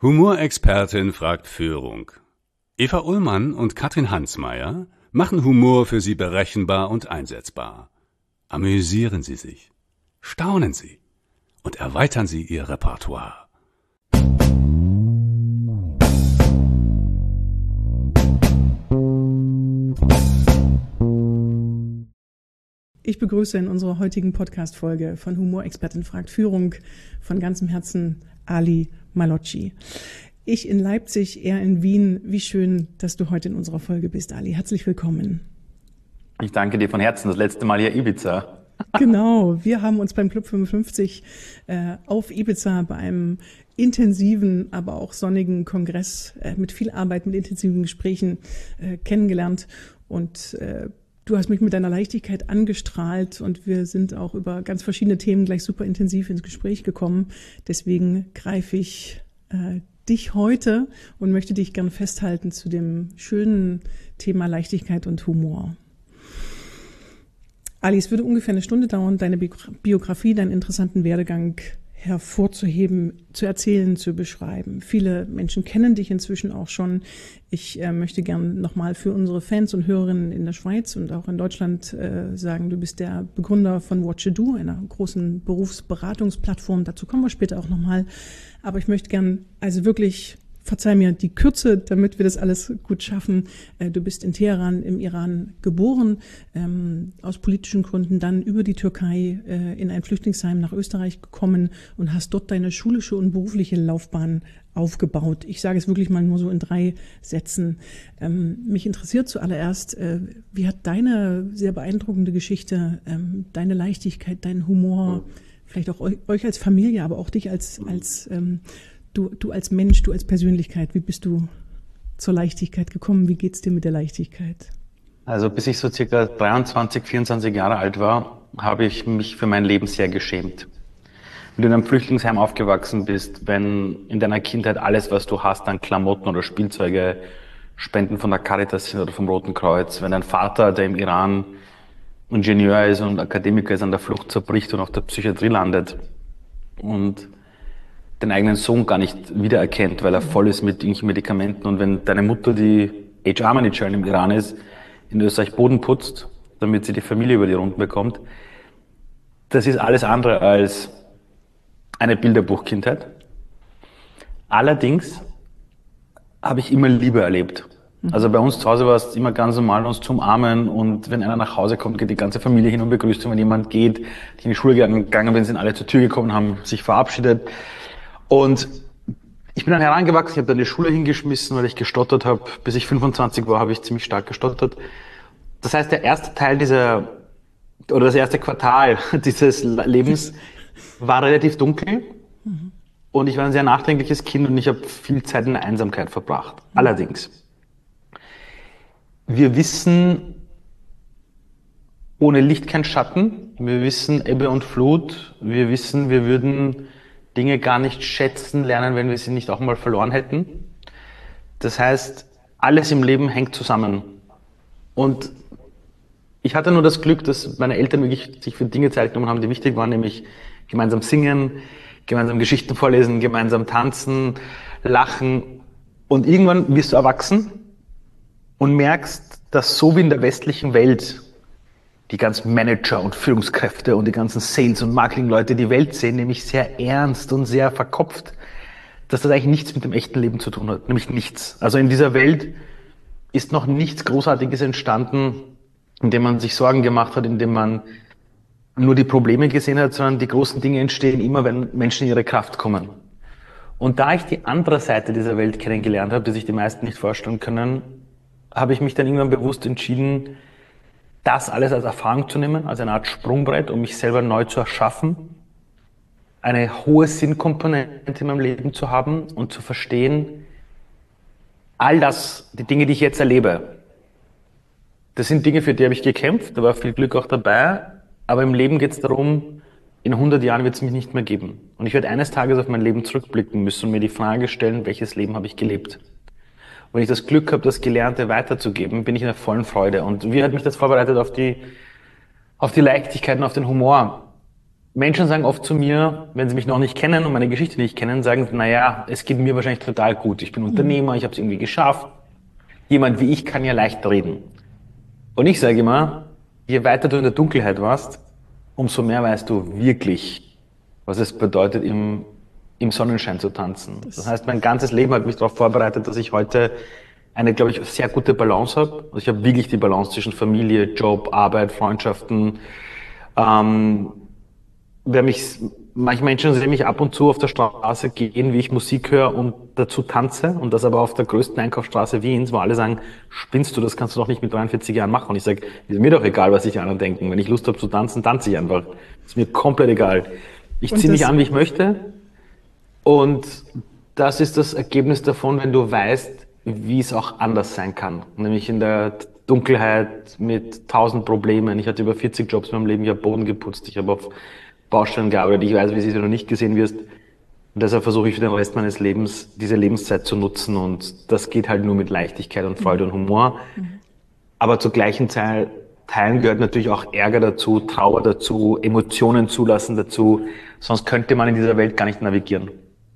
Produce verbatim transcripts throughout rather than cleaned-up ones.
Humorexpertin fragt Führung. Eva Ullmann und Katrin Hansmeier machen Humor für Sie berechenbar und einsetzbar. Amüsieren Sie sich, staunen Sie und erweitern Sie Ihr Repertoire. Ich begrüße in unserer heutigen Podcast-Folge von Humorexpertin fragt Führung von ganzem Herzen Ali Malocci. Ich in Leipzig, er in Wien. Wie schön, dass du heute in unserer Folge bist, Ali. Herzlich willkommen. Ich danke dir von Herzen. Das letzte Mal hier Ibiza. Genau, wir haben uns beim Club fünfundfünfzig äh, auf Ibiza bei einem intensiven, aber auch sonnigen Kongress äh, mit viel Arbeit, mit intensiven Gesprächen äh, kennengelernt und äh, du hast mich mit deiner Leichtigkeit angestrahlt und wir sind auch über ganz verschiedene Themen gleich super intensiv ins Gespräch gekommen. Deswegen greife ich äh, dich heute und möchte dich gern festhalten zu dem schönen Thema Leichtigkeit und Humor. Ali, es würde ungefähr eine Stunde dauern, deine Biografie, deinen interessanten Werdegang hervorzuheben, zu erzählen, zu beschreiben. Viele Menschen kennen dich inzwischen auch schon. Ich äh, möchte gern nochmal für unsere Fans und Hörerinnen in der Schweiz und auch in Deutschland äh, sagen, du bist der Begründer von What You Do, einer großen Berufsberatungsplattform. Dazu kommen wir später auch nochmal. Aber ich möchte gern also wirklich, verzeih mir die Kürze, damit wir das alles gut schaffen. Du bist in Teheran im Iran geboren, ähm, aus politischen Gründen dann über die Türkei äh, in ein Flüchtlingsheim nach Österreich gekommen und hast dort deine schulische und berufliche Laufbahn aufgebaut. Ich sage es wirklich mal nur so in drei Sätzen. Ähm, mich interessiert zuallererst, äh, wie hat deine sehr beeindruckende Geschichte, ähm, deine Leichtigkeit, dein Humor, vielleicht auch euch, euch als Familie, aber auch dich als, als ähm, Du, du als Mensch, du als Persönlichkeit, wie bist du zur Leichtigkeit gekommen? Wie geht's dir mit der Leichtigkeit? Also bis ich so circa dreiundzwanzig, vierundzwanzig Jahre alt war, habe ich mich für mein Leben sehr geschämt. Wenn du in einem Flüchtlingsheim aufgewachsen bist, wenn in deiner Kindheit alles, was du hast an Klamotten oder Spielzeuge, Spenden von der Caritas sind oder vom Roten Kreuz, wenn dein Vater, der im Iran Ingenieur ist und Akademiker ist, an der Flucht zerbricht und auf der Psychiatrie landet und den eigenen Sohn gar nicht wiedererkennt, weil er voll ist mit irgendwelchen Medikamenten. Und wenn deine Mutter, die H R-Managerin im Iran ist, in Österreich Boden putzt, damit sie die Familie über die Runden bekommt, das ist alles andere als eine Bilderbuchkindheit. Allerdings habe ich immer Liebe erlebt. Also bei uns zu Hause war es immer ganz normal, uns zu umarmen, und wenn einer nach Hause kommt, geht die ganze Familie hin und begrüßt ihn. Wenn jemand geht, die in die Schule gegangen bin, sind alle zur Tür gekommen, haben sich verabschiedet. Und ich bin dann herangewachsen, ich habe dann die Schule hingeschmissen, weil ich gestottert habe. Bis ich fünfundzwanzig war, habe ich ziemlich stark gestottert. Das heißt, der erste Teil dieser, oder das erste Quartal dieses Lebens war relativ dunkel. Mhm. Und ich war ein sehr nachdenkliches Kind und ich habe viel Zeit in der Einsamkeit verbracht. Mhm. Allerdings, wir wissen, ohne Licht kein Schatten. Wir wissen Ebbe und Flut. Wir wissen, wir würden Dinge gar nicht schätzen lernen, wenn wir sie nicht auch mal verloren hätten. Das heißt, alles im Leben hängt zusammen. Und ich hatte nur das Glück, dass meine Eltern wirklich sich für Dinge Zeit genommen haben, die wichtig waren, nämlich gemeinsam singen, gemeinsam Geschichten vorlesen, gemeinsam tanzen, lachen. Und irgendwann wirst du erwachsen und merkst, dass so wie in der westlichen Welt die ganzen Manager und Führungskräfte und die ganzen Sales- und Marketing-Leute die Welt sehen, nämlich sehr ernst und sehr verkopft, dass das eigentlich nichts mit dem echten Leben zu tun hat, nämlich nichts. Also in dieser Welt ist noch nichts Großartiges entstanden, in dem man sich Sorgen gemacht hat, in dem man nur die Probleme gesehen hat, sondern die großen Dinge entstehen immer, wenn Menschen in ihre Kraft kommen. Und da ich die andere Seite dieser Welt kennengelernt habe, die sich die meisten nicht vorstellen können, habe ich mich dann irgendwann bewusst entschieden, das alles als Erfahrung zu nehmen, als eine Art Sprungbrett, um mich selber neu zu erschaffen, eine hohe Sinnkomponente in meinem Leben zu haben und zu verstehen, all das, die Dinge, die ich jetzt erlebe, das sind Dinge, für die habe ich gekämpft, da war viel Glück auch dabei, aber im Leben geht es darum, in hundert Jahren wird es mich nicht mehr geben. Und ich werde eines Tages auf mein Leben zurückblicken müssen und mir die Frage stellen, welches Leben habe ich gelebt? Wenn ich das Glück habe, das Gelernte weiterzugeben, bin ich in der vollen Freude. Und wie hat mich das vorbereitet auf die, auf die Leichtigkeit und auf den Humor? Menschen sagen oft zu mir, wenn sie mich noch nicht kennen und meine Geschichte nicht kennen, sagen, naja, es geht mir wahrscheinlich total gut. Ich bin Unternehmer, ich habe es irgendwie geschafft. Jemand wie ich kann ja leicht reden. Und ich sage immer, je weiter du in der Dunkelheit warst, umso mehr weißt du wirklich, was es bedeutet, im, im Sonnenschein zu tanzen. Das heißt, mein ganzes Leben hat mich darauf vorbereitet, dass ich heute eine, glaube ich, sehr gute Balance habe. Also ich habe wirklich die Balance zwischen Familie, Job, Arbeit, Freundschaften. Ähm, wer mich, manche Menschen sehen mich ab und zu auf der Straße gehen, wie ich Musik höre und dazu tanze. Und das aber auf der größten Einkaufsstraße Wiens, wo alle sagen, spinnst du, das kannst du doch nicht mit dreiundvierzig Jahren machen. Und ich sage, ist mir doch egal, was sich die anderen denken. Wenn ich Lust habe zu tanzen, tanze ich einfach. Ist mir komplett egal. Ich ziehe mich an, wie ich möchte. Und das ist das Ergebnis davon, wenn du weißt, wie es auch anders sein kann. Nämlich in der Dunkelheit mit tausend Problemen. Ich hatte über vierzig Jobs in meinem Leben, ich habe Boden geputzt, ich habe auf Baustellen gearbeitet, ich weiß, wie es ist, wenn du nicht gesehen wirst. Und deshalb versuche ich für den Rest meines Lebens, diese Lebenszeit zu nutzen. Und das geht halt nur mit Leichtigkeit und Freude und Humor. Mhm. Aber zur gleichen Zeit Teilen gehört natürlich auch Ärger dazu, Trauer dazu, Emotionen zulassen dazu. Sonst könnte man in dieser Welt gar nicht navigieren.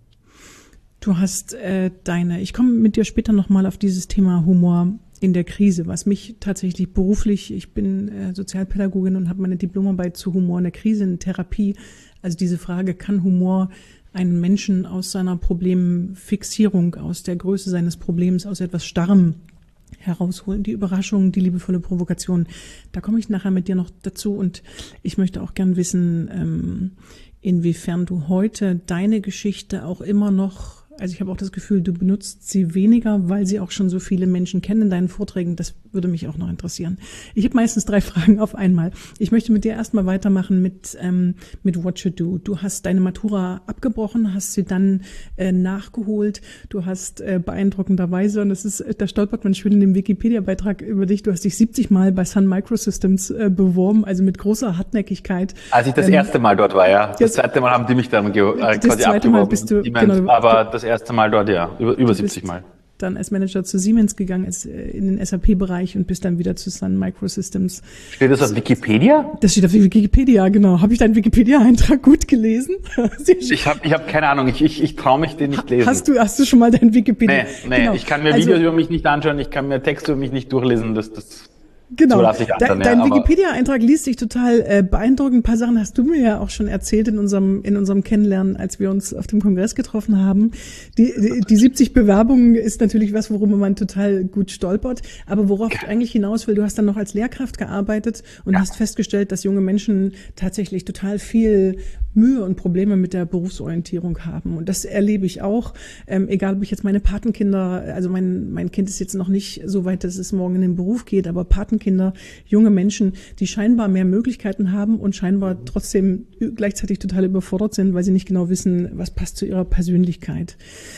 Du hast äh, deine, ich komme mit dir später nochmal auf dieses Thema Humor in der Krise, was mich tatsächlich beruflich, ich bin äh, Sozialpädagogin und habe meine Diplomarbeit zu Humor in der Krise, in Therapie. Also diese Frage, kann Humor einen Menschen aus seiner Problemfixierung, aus der Größe seines Problems, aus etwas Starrem herausholen, die Überraschung, die liebevolle Provokation. Da komme ich nachher mit dir noch dazu und ich möchte auch gern wissen, ähm, inwiefern du heute deine Geschichte auch immer noch, also ich habe auch das Gefühl, du benutzt sie weniger, weil sie auch schon so viele Menschen kennen in deinen Vorträgen. Das würde mich auch noch interessieren. Ich habe meistens drei Fragen auf einmal. Ich möchte mit dir erstmal weitermachen mit ähm, mit What You Do. Du hast deine Matura abgebrochen, hast sie dann äh, nachgeholt. Du hast äh, beeindruckenderweise, und das ist, da stolpert man schön in dem Wikipedia-Beitrag über dich, du hast dich siebzig Mal bei Sun Microsystems äh, beworben, also mit großer Hartnäckigkeit. Als ich das ähm, erste Mal dort war, ja. Das, das zweite Mal haben die mich dann ge- äh, das quasi zweite Mal bist du, genau, aber das erste Mal dort, ja, über, über siebzig Mal. Dann als Manager zu Siemens gegangen, ist in den S A P-Bereich und bist dann wieder zu Sun Microsystems. Steht das auf Wikipedia? Das steht auf Wikipedia, genau. Habe ich deinen Wikipedia-Eintrag gut gelesen? ich habe ich hab keine Ahnung, ich, ich, ich traue mich den nicht lesen. Hast du, hast du schon mal deinen Wikipedia? Nee, nee, genau. Ich kann mir Videos also, über mich nicht anschauen, ich kann mir Texte über mich nicht durchlesen, das, das Genau. So lasse ich anderen, Dein ja, Wikipedia-Eintrag liest sich total äh, beeindruckend. Ein paar Sachen hast du mir ja auch schon erzählt in unserem in unserem Kennenlernen, als wir uns auf dem Kongress getroffen haben. Die, die, die siebzig Bewerbungen ist natürlich was, worüber man total gut stolpert. Aber worauf ich eigentlich hinaus will, du hast dann noch als Lehrkraft gearbeitet und ja. hast festgestellt, dass junge Menschen tatsächlich total viel Mühe und Probleme mit der Berufsorientierung haben. Und das erlebe ich auch, ähm, egal ob ich jetzt meine Patenkinder, also mein mein Kind ist jetzt noch nicht so weit, dass es morgen in den Beruf geht, aber Patenkinder, junge Menschen, die scheinbar mehr Möglichkeiten haben und scheinbar trotzdem gleichzeitig total überfordert sind, weil sie nicht genau wissen, was passt zu ihrer Persönlichkeit.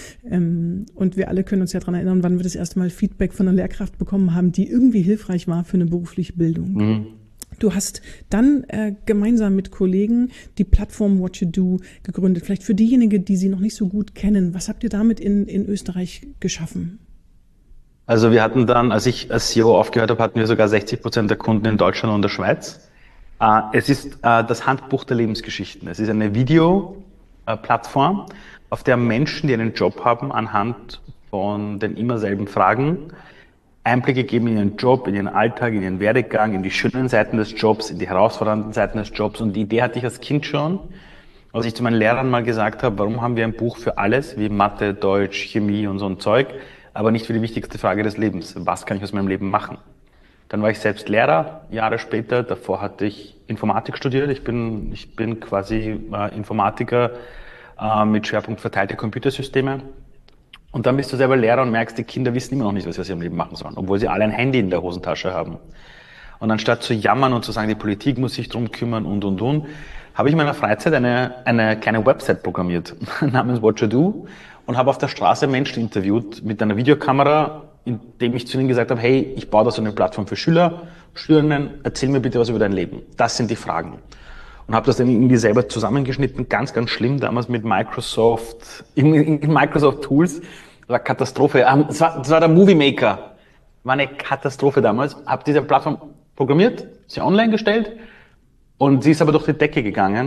Ähm, und wir alle können uns ja daran erinnern, wann wir das erste Mal Feedback von einer Lehrkraft bekommen haben, die irgendwie hilfreich war für eine berufliche Bildung. Mhm. Du hast dann äh, gemeinsam mit Kollegen die Plattform What You Do gegründet. Vielleicht für diejenigen, die sie noch nicht so gut kennen, was habt ihr damit in, in Österreich geschaffen? Also wir hatten dann, als ich als C E O aufgehört habe, hatten wir sogar sechzig Prozent der Kunden in Deutschland und der Schweiz. Äh, es ist äh, das Handbuch der Lebensgeschichten. Es ist eine Videoplattform, äh, auf der Menschen, die einen Job haben, anhand von den immer selben Fragen Einblicke geben in ihren Job, in ihren Alltag, in ihren Werdegang, in die schönen Seiten des Jobs, in die herausfordernden Seiten des Jobs. Und die Idee hatte ich als Kind schon, als ich zu meinen Lehrern mal gesagt habe, warum haben wir ein Buch für alles, wie Mathe, Deutsch, Chemie und so ein Zeug, aber nicht für die wichtigste Frage des Lebens. Was kann ich aus meinem Leben machen? Dann war ich selbst Lehrer, Jahre später. Davor hatte ich Informatik studiert. Ich bin, ich bin quasi äh, Informatiker äh, mit Schwerpunkt verteilte Computersysteme. Und dann bist du selber Lehrer und merkst, die Kinder wissen immer noch nicht, was sie aus ihrem Leben machen sollen, obwohl sie alle ein Handy in der Hosentasche haben. Und anstatt zu jammern und zu sagen, die Politik muss sich drum kümmern und, und, und, habe ich in meiner Freizeit eine, eine kleine Website programmiert namens What You Do und habe auf der Straße Menschen interviewt mit einer Videokamera, indem ich zu ihnen gesagt habe, hey, ich baue da so eine Plattform für Schüler, Schülerinnen, erzähl mir bitte was über dein Leben. Das sind die Fragen. Und habe das dann irgendwie selber zusammengeschnitten, ganz, ganz schlimm, damals mit Microsoft, in, in Microsoft Tools, das war Katastrophe. Das war, das war der Movie Maker, war eine Katastrophe damals. Habe diese Plattform programmiert, sie online gestellt und sie ist aber durch die Decke gegangen.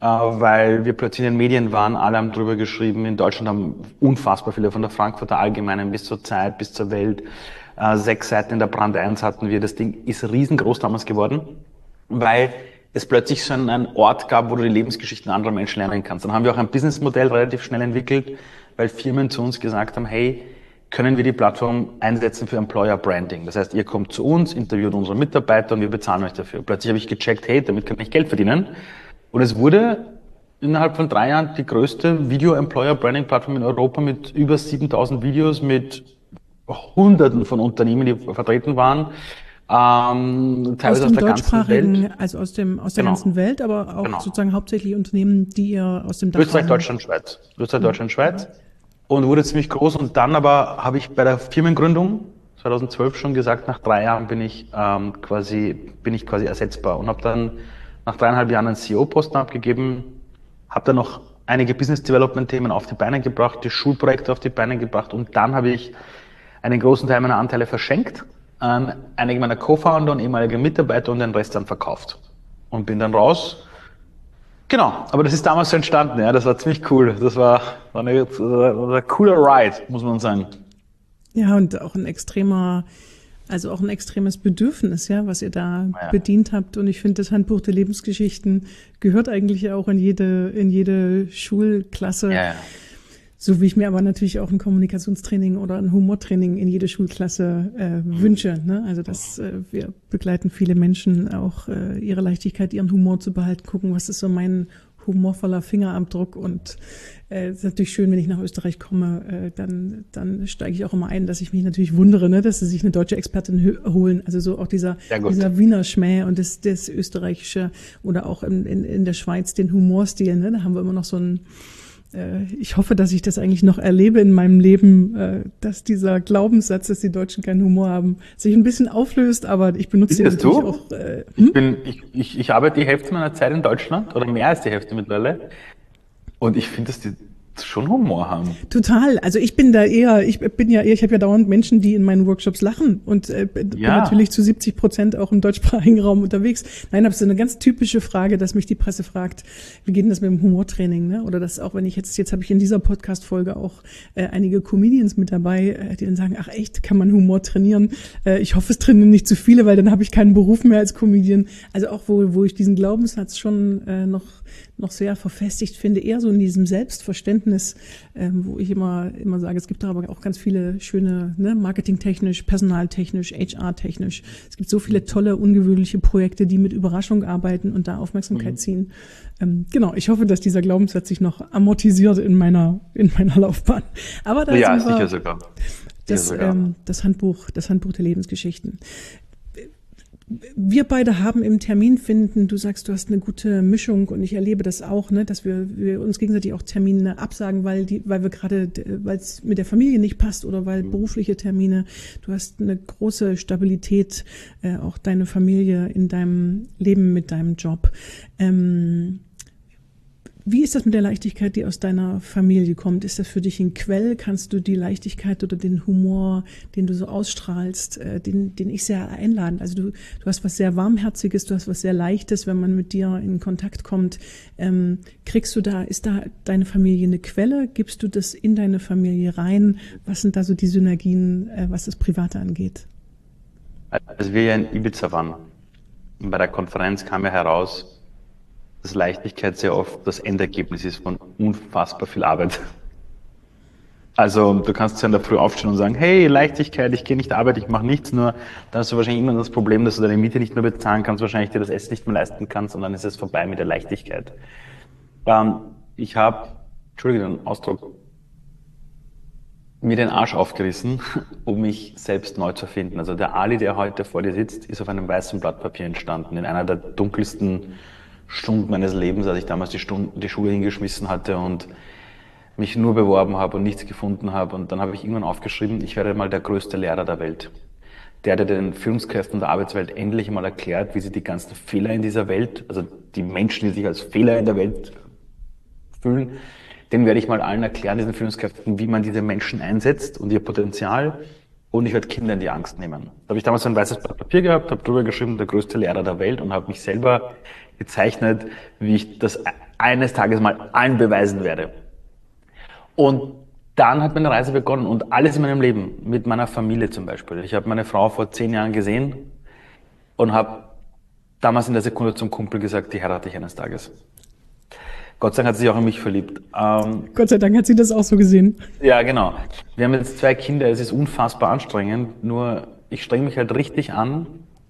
äh, weil wir plötzlich in den Medien waren, alle haben drüber geschrieben. In Deutschland haben unfassbar viele, von der Frankfurter Allgemeinen bis zur Zeit, bis zur Welt. Äh, sechs Seiten in der Brand eins hatten wir. Das Ding ist riesengroß damals geworden, weil es plötzlich so einen Ort gab, wo du die Lebensgeschichten anderer Menschen lernen kannst. Dann haben wir auch ein Businessmodell relativ schnell entwickelt, weil Firmen zu uns gesagt haben, hey, können wir die Plattform einsetzen für Employer Branding. Das heißt, ihr kommt zu uns, interviewt unsere Mitarbeiter und wir bezahlen euch dafür. Plötzlich habe ich gecheckt, hey, damit kann ich Geld verdienen. Und es wurde innerhalb von drei Jahren die größte Video-Employer Branding Plattform in Europa mit über siebentausend Videos, mit Hunderten von Unternehmen, die vertreten waren. Ähm, teilweise aus dem aus der ganzen Welt. Also aus dem aus der Genau. ganzen Welt, aber auch Genau. sozusagen hauptsächlich Unternehmen, die ihr aus dem Dachraum... Österreich, Deutschland, Schweiz. Österreich, Deutschland, Schweiz. Und wurde ziemlich groß. Und dann aber habe ich bei der Firmengründung zweitausendzwölf schon gesagt, nach drei Jahren bin ich ähm, quasi bin ich quasi ersetzbar und habe dann nach dreieinhalb Jahren einen C E O-Posten abgegeben, habe dann noch einige Business-Development-Themen auf die Beine gebracht, die Schulprojekte auf die Beine gebracht und dann habe ich einen großen Teil meiner Anteile verschenkt an einige meiner Co-Founder und ehemalige Mitarbeiter und den Rest dann verkauft und bin dann raus. Genau, aber das ist damals so entstanden, ja, das war ziemlich cool. Das war, war, eine, das war ein cooler Ride, muss man sagen. Ja, und auch ein extremer, also auch ein extremes Bedürfnis, ja, was ihr da Ja. bedient habt. Und ich finde, das Handbuch der Lebensgeschichten gehört eigentlich auch in jede, in jede Schulklasse. Ja, ja. So wie ich mir aber natürlich auch ein Kommunikationstraining oder ein Humortraining in jede Schulklasse äh, wünsche. Ne? Also dass äh, wir begleiten viele Menschen auch äh, ihre Leichtigkeit, ihren Humor zu behalten, gucken, was ist so mein humorvoller Fingerabdruck. Und äh, es ist natürlich schön, wenn ich nach Österreich komme, äh, dann dann steige ich auch immer ein, dass ich mich natürlich wundere, ne, dass sie sich eine deutsche Expertin hö- holen. Also so auch dieser Sehr gut. dieser Wiener Schmäh und das, das österreichische oder auch in, in, in der Schweiz den Humorstil. Ne? Da haben wir immer noch so ein ich hoffe, dass ich das eigentlich noch erlebe in meinem Leben, dass dieser Glaubenssatz, dass die Deutschen keinen Humor haben, sich ein bisschen auflöst, aber ich benutze ihn Findest natürlich du? auch. Äh, Ich bin, ich, ich, ich arbeite die Hälfte meiner Zeit in Deutschland oder mehr als die Hälfte mittlerweile und ich finde, dass die schon Humor haben. Total. Also ich bin da eher, ich bin ja eher, ich habe ja dauernd Menschen, die in meinen Workshops lachen und äh, bin Ja. natürlich zu siebzig Prozent auch im deutschsprachigen Raum unterwegs. Nein, aber es ist eine ganz typische Frage, dass mich die Presse fragt, wie geht denn das mit dem Humortraining, ne? Oder das auch, wenn ich jetzt, jetzt habe ich in dieser Podcast-Folge auch äh, einige Comedians mit dabei, äh, die dann sagen, ach echt, kann man Humor trainieren? Äh, ich hoffe, es trainieren nicht zu viele, weil dann habe ich keinen Beruf mehr als Comedian. Also auch, wo, wo ich diesen Glaubenssatz schon äh, noch noch sehr verfestigt finde, eher so in diesem Selbstverständnis, ähm, wo ich immer immer sage, es gibt da aber auch ganz viele schöne, ne, marketingtechnisch, personaltechnisch, H R-technisch. Es gibt so viele tolle, ungewöhnliche Projekte, die mit Überraschung arbeiten und da Aufmerksamkeit Mhm. ziehen. Ähm, genau, ich hoffe, dass dieser Glaubenssatz sich noch amortisiert in meiner in meiner Laufbahn. Aber da Ja, sind wir, sicher sogar. das, Sicher sogar. ähm, das Handbuch, das Handbuch der Lebensgeschichten. Wir beide haben im Termin finden, du sagst, du hast eine gute Mischung und ich erlebe das auch, ne, dass wir, wir uns gegenseitig auch Termine absagen, weil die, weil wir gerade, weil es mit der Familie nicht passt oder weil berufliche Termine. Du hast eine große Stabilität, äh, auch deine Familie in deinem Leben mit deinem Job. Ähm, Wie ist das mit der Leichtigkeit, die aus deiner Familie kommt? Ist das für dich ein Quell? Kannst du die Leichtigkeit oder den Humor, den du so ausstrahlst, äh, den, den ich sehr einladen? Also du, du hast was sehr Warmherziges, du hast was sehr Leichtes, wenn man mit dir in Kontakt kommt. Ähm, kriegst du da, ist da deine Familie eine Quelle? Gibst du das in deine Familie rein? Was sind da so die Synergien, äh, was das Private angeht? Als wir ja in Ibiza waren, bei der Konferenz kam ja heraus, dass Leichtigkeit sehr oft das Endergebnis ist von unfassbar viel Arbeit. Also du kannst ja in der Früh aufstehen und sagen, hey, Leichtigkeit, ich gehe nicht arbeiten, ich mache nichts, nur dann hast du wahrscheinlich immer das Problem, dass du deine Miete nicht mehr bezahlen kannst, wahrscheinlich dir das Essen nicht mehr leisten kannst und dann ist es vorbei mit der Leichtigkeit. Ähm, ich habe, Entschuldigung, den Ausdruck, mir den Arsch aufgerissen, um mich selbst neu zu finden. Also der Ali, der heute vor dir sitzt, ist auf einem weißen Blatt Papier entstanden, in einer der dunkelsten Stunden meines Lebens, als ich damals die, Stunde, die Schule hingeschmissen hatte und mich nur beworben habe und nichts gefunden habe. Und dann habe ich irgendwann aufgeschrieben, ich werde mal der größte Lehrer der Welt. Der, der den Führungskräften der Arbeitswelt endlich mal erklärt, wie sie die ganzen Fehler in dieser Welt, also die Menschen, die sich als Fehler in der Welt fühlen, den werde ich mal allen erklären, diesen Führungskräften, wie man diese Menschen einsetzt und ihr Potenzial. Und ich werde Kinder in die Angst nehmen. Da habe ich damals ein weißes Blatt Papier gehabt, habe drüber geschrieben, der größte Lehrer der Welt und habe mich selber gezeichnet, wie ich das eines Tages mal allen beweisen werde. Und dann hat meine Reise begonnen und alles in meinem Leben, mit meiner Familie zum Beispiel. Ich habe meine Frau vor zehn Jahren gesehen und habe damals in der Sekunde zum Kumpel gesagt, die heirate ich eines Tages. Gott sei Dank hat sie sich auch in mich verliebt. Ähm, Gott sei Dank hat sie das auch so gesehen. Ja, genau. Wir haben jetzt zwei Kinder, es ist unfassbar anstrengend, nur ich strenge mich halt richtig an,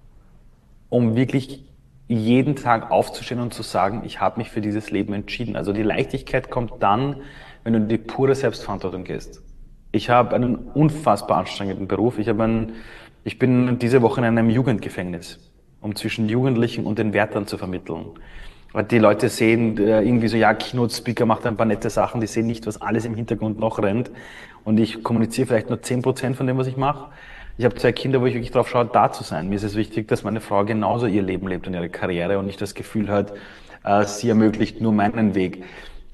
um wirklich jeden Tag aufzustehen und zu sagen, ich habe mich für dieses Leben entschieden. Also die Leichtigkeit kommt dann, wenn du in die pure Selbstverantwortung gehst. Ich habe einen unfassbar anstrengenden Beruf. Ich, habe einen, ich bin diese Woche in einem Jugendgefängnis, um zwischen Jugendlichen und den Wärtern zu vermitteln. Weil die Leute sehen irgendwie so, ja, Keynote-Speaker macht ein paar nette Sachen, die sehen nicht, was alles im Hintergrund noch rennt. Und ich kommuniziere vielleicht nur zehn Prozent von dem, was ich mache. Ich habe zwei Kinder, wo ich wirklich drauf schaue, da zu sein. Mir ist es wichtig, dass meine Frau genauso ihr Leben lebt und ihre Karriere und nicht das Gefühl hat, sie ermöglicht nur meinen Weg.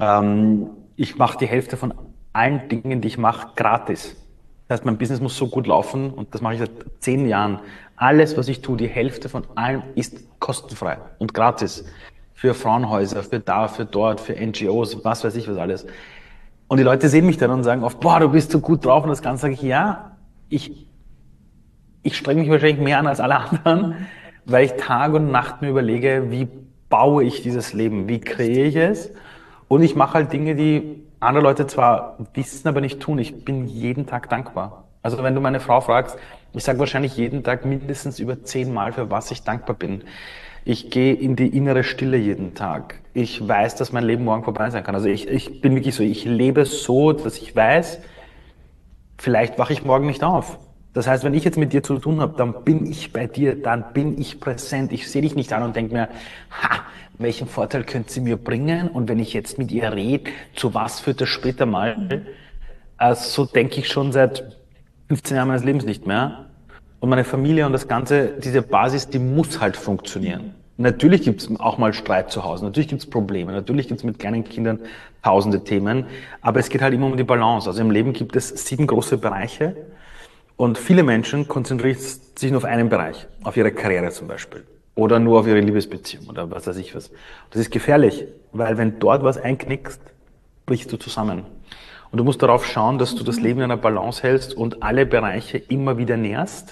Ich mache die Hälfte von allen Dingen, die ich mache, gratis. Das heißt, mein Business muss so gut laufen und das mache ich seit zehn Jahren. Alles, was ich tue, die Hälfte von allem ist kostenfrei und gratis. Für Frauenhäuser, für da, für dort, für N G Os, was weiß ich was alles. Und die Leute sehen mich dann und sagen oft, boah, du bist so gut drauf und das Ganze. Sage ich, ja, ich, ich strenge mich wahrscheinlich mehr an als alle anderen, weil ich Tag und Nacht mir überlege, wie baue ich dieses Leben, wie kreiere ich es? Und ich mache halt Dinge, die andere Leute zwar wissen, aber nicht tun. Ich bin jeden Tag dankbar. Also wenn du meine Frau fragst, ich sage wahrscheinlich jeden Tag mindestens über zehn Mal, für was ich dankbar bin. Ich gehe in die innere Stille jeden Tag. Ich weiß, dass mein Leben morgen vorbei sein kann. Also ich, ich bin wirklich so, ich lebe so, dass ich weiß, vielleicht wache ich morgen nicht auf. Das heißt, wenn ich jetzt mit dir zu tun habe, dann bin ich bei dir, dann bin ich präsent. Ich sehe dich nicht an und denke mir, ha, welchen Vorteil könnte sie mir bringen? Und wenn ich jetzt mit ihr rede, zu was führt das später mal? Also, so denke ich schon seit fünfzehn Jahren meines Lebens nicht mehr. Und meine Familie und das Ganze, diese Basis, die muss halt funktionieren. Natürlich gibt es auch mal Streit zu Hause, natürlich gibt es Probleme, natürlich gibt es mit kleinen Kindern tausende Themen, aber es geht halt immer um die Balance. Also im Leben gibt es sieben große Bereiche und viele Menschen konzentrieren sich nur auf einen Bereich, auf ihre Karriere zum Beispiel oder nur auf ihre Liebesbeziehung oder was weiß ich was. Das ist gefährlich, weil wenn dort was einknickst, brichst du zusammen. Und du musst darauf schauen, dass du das Leben in einer Balance hältst und alle Bereiche immer wieder nährst.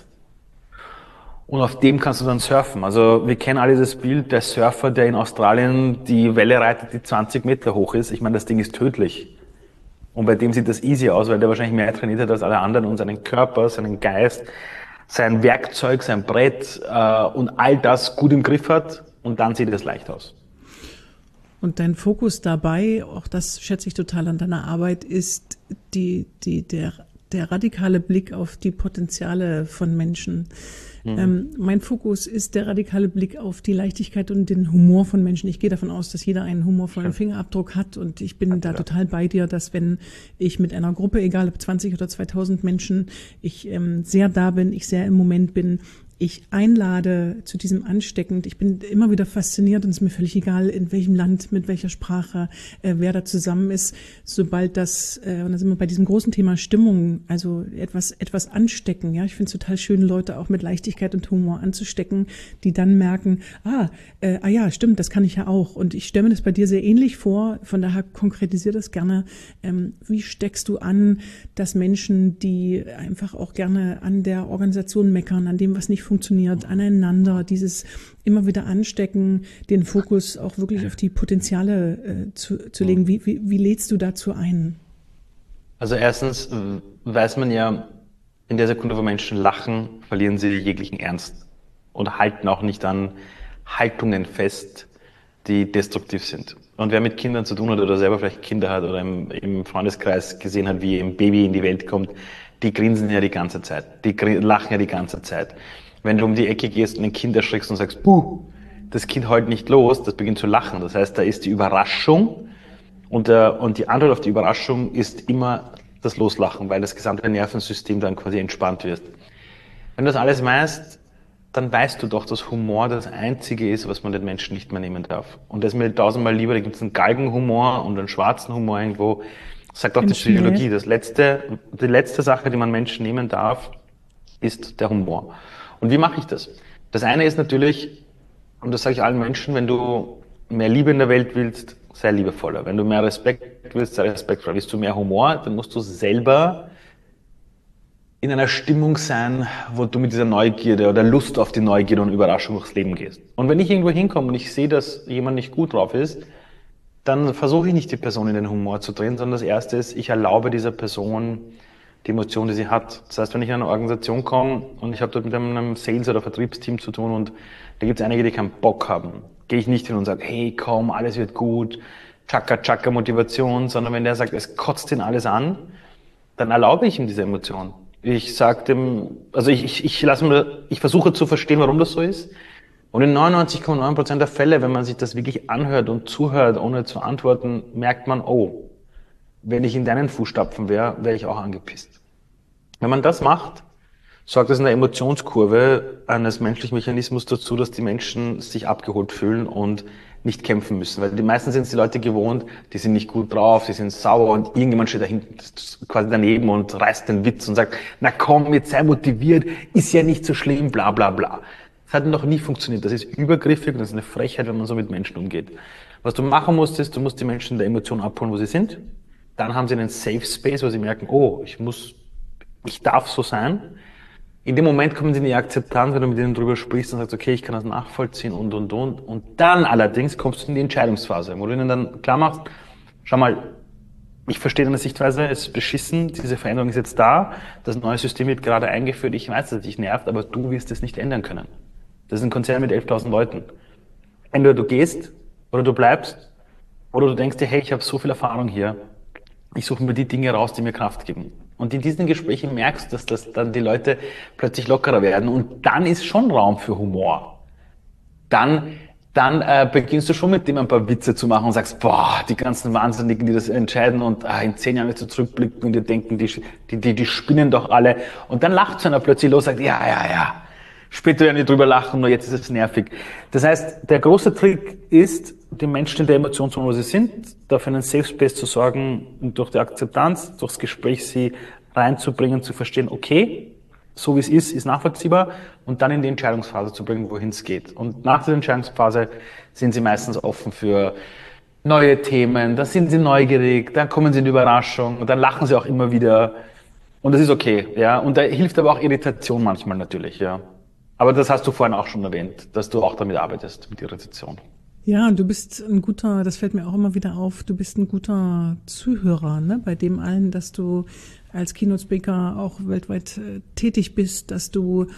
Und auf dem kannst du dann surfen. Also wir kennen alle das Bild, der Surfer, der in Australien die Welle reitet, die zwanzig Meter hoch ist. Ich meine, das Ding ist tödlich. Und bei dem sieht das easy aus, weil der wahrscheinlich mehr trainiert hat als alle anderen und seinen Körper, seinen Geist, sein Werkzeug, sein Brett äh, und all das gut im Griff hat. Und dann sieht es leicht aus. Und dein Fokus dabei, auch das schätze ich total an deiner Arbeit, ist die, die, der, der radikale Blick auf die Potenziale von Menschen. Mhm. Ähm, mein Fokus ist der radikale Blick auf die Leichtigkeit und den Humor von Menschen. Ich gehe davon aus, dass jeder einen humorvollen Schön. Fingerabdruck hat und ich bin ja, da klar. total bei dir, dass wenn ich mit einer Gruppe, egal ob zwanzig oder zweitausend Menschen, ich ähm, sehr da bin, ich sehr im Moment bin, ich einlade zu diesem ansteckend. Ich bin immer wieder fasziniert und es ist mir völlig egal, in welchem Land, mit welcher Sprache, äh, wer da zusammen ist. Sobald das, äh, und da sind wir bei diesem großen Thema Stimmung, also etwas etwas anstecken. Ja, ich finde es total schön, Leute auch mit Leichtigkeit und Humor anzustecken, die dann merken, ah, äh, ah ja, stimmt, das kann ich ja auch. Und ich stelle mir das bei dir sehr ähnlich vor. Von daher konkretisier das gerne. Ähm, wie steckst du an, dass Menschen, die einfach auch gerne an der Organisation meckern, an dem, was nicht funktioniert, aneinander, dieses immer wieder anstecken, den Fokus auch wirklich auf die Potenziale äh, zu, zu legen. Wie, wie, wie lädst du dazu ein? Also erstens weiß man ja, in der Sekunde, wo Menschen lachen, verlieren sie jeglichen Ernst und halten auch nicht an Haltungen fest, die destruktiv sind. Und wer mit Kindern zu tun hat oder selber vielleicht Kinder hat oder im, im Freundeskreis gesehen hat, wie ein Baby in die Welt kommt, die grinsen ja die ganze Zeit, die lachen ja die ganze Zeit. Wenn du um die Ecke gehst und ein Kind erschrickst und sagst, buh, das Kind heult nicht los, das beginnt zu lachen. Das heißt, da ist die Überraschung und, der, und die Antwort auf die Überraschung ist immer das Loslachen, weil das gesamte Nervensystem dann quasi entspannt wird. Wenn du das alles weißt, dann weißt du doch, dass Humor das Einzige ist, was man den Menschen nicht mehr nehmen darf. Und das ist mir tausendmal lieber, da gibt es einen Galgenhumor und einen schwarzen Humor irgendwo. Das sagt auch die Psychologie. Das letzte, die letzte Sache, die man Menschen nehmen darf, ist der Humor. Und wie mache ich das? Das eine ist natürlich, und das sage ich allen Menschen, wenn du mehr Liebe in der Welt willst, sei liebevoller. Wenn du mehr Respekt willst, sei respektvoller. Willst du mehr Humor, dann musst du selber in einer Stimmung sein, wo du mit dieser Neugierde oder Lust auf die Neugierde und Überraschung durchs Leben gehst. Und wenn ich irgendwo hinkomme und ich sehe, dass jemand nicht gut drauf ist, dann versuche ich nicht, die Person in den Humor zu drehen, sondern das Erste ist, ich erlaube dieser Person die Emotion, die sie hat. Das heißt, wenn ich in eine Organisation komme und ich habe dort mit einem Sales- oder Vertriebsteam zu tun und da gibt es einige, die keinen Bock haben, gehe ich nicht hin und sage, hey, komm, alles wird gut, tschakka, tschakka, Motivation, sondern wenn der sagt, es kotzt ihn alles an, dann erlaube ich ihm diese Emotion. Ich sage dem, also ich, ich, ich lasse mir, ich versuche zu verstehen, warum das so ist. Und in neunundneunzig Komma neun Prozent der Fälle, wenn man sich das wirklich anhört und zuhört, ohne zu antworten, merkt man, oh, wenn ich in deinen Fußstapfen wäre, wäre ich auch angepisst. Wenn man das macht, sorgt das in der Emotionskurve eines menschlichen Mechanismus dazu, dass die Menschen sich abgeholt fühlen und nicht kämpfen müssen. Weil die meisten sind es die Leute gewohnt, die sind nicht gut drauf, die sind sauer und irgendjemand steht da hinten quasi daneben und reißt den Witz und sagt, na komm, jetzt sei motiviert, ist ja nicht so schlimm, bla bla bla. Das hat noch nie funktioniert. Das ist übergriffig und das ist eine Frechheit, wenn man so mit Menschen umgeht. Was du machen musst, ist, du musst die Menschen in der Emotion abholen, wo sie sind. Dann haben sie einen Safe Space, wo sie merken, oh, ich muss, ich darf so sein. In dem Moment kommen sie in die Akzeptanz, wenn du mit ihnen drüber sprichst und sagst, okay, ich kann das nachvollziehen und, und, und. Und dann allerdings kommst du in die Entscheidungsphase, wo du ihnen dann klar machst, schau mal, ich verstehe deine Sichtweise, es ist beschissen, diese Veränderung ist jetzt da, das neue System wird gerade eingeführt, ich weiß, dass es dich nervt, aber du wirst es nicht ändern können. Das ist ein Konzern mit elftausend Leuten. Entweder du gehst oder du bleibst oder du denkst dir, hey, ich habe so viel Erfahrung hier, ich suche mir die Dinge raus, die mir Kraft geben. Und in diesen Gesprächen merkst du, dass das dann die Leute plötzlich lockerer werden und dann ist schon Raum für Humor. Dann, dann äh, beginnst du schon mit dem ein paar Witze zu machen und sagst, boah, die ganzen Wahnsinnigen, die das entscheiden und äh, in zehn Jahren wirst du zurückblicken und dir denken, die, die, die, die spinnen doch alle. Und dann lacht so einer plötzlich los und sagt, ja, ja, ja. Später werden die drüber lachen, nur jetzt ist es nervig. Das heißt, der große Trick ist, die Menschen in der Emotionszone, wo sie sind, dafür einen Safe Space zu sorgen und durch die Akzeptanz, durchs Gespräch sie reinzubringen, zu verstehen, okay, so wie es ist, ist nachvollziehbar und dann in die Entscheidungsphase zu bringen, wohin es geht. Und nach der Entscheidungsphase sind sie meistens offen für neue Themen, da sind sie neugierig, dann kommen sie in die Überraschung und dann lachen sie auch immer wieder und das ist okay, ja. Und da hilft aber auch Irritation manchmal natürlich, ja. Aber das hast du vorhin auch schon erwähnt, dass du auch damit arbeitest, mit Irritation. Ja, du bist ein guter, das fällt mir auch immer wieder auf, du bist ein guter Zuhörer, ne, bei dem allen, dass du als Keynote-Speaker auch weltweit äh, tätig bist, dass du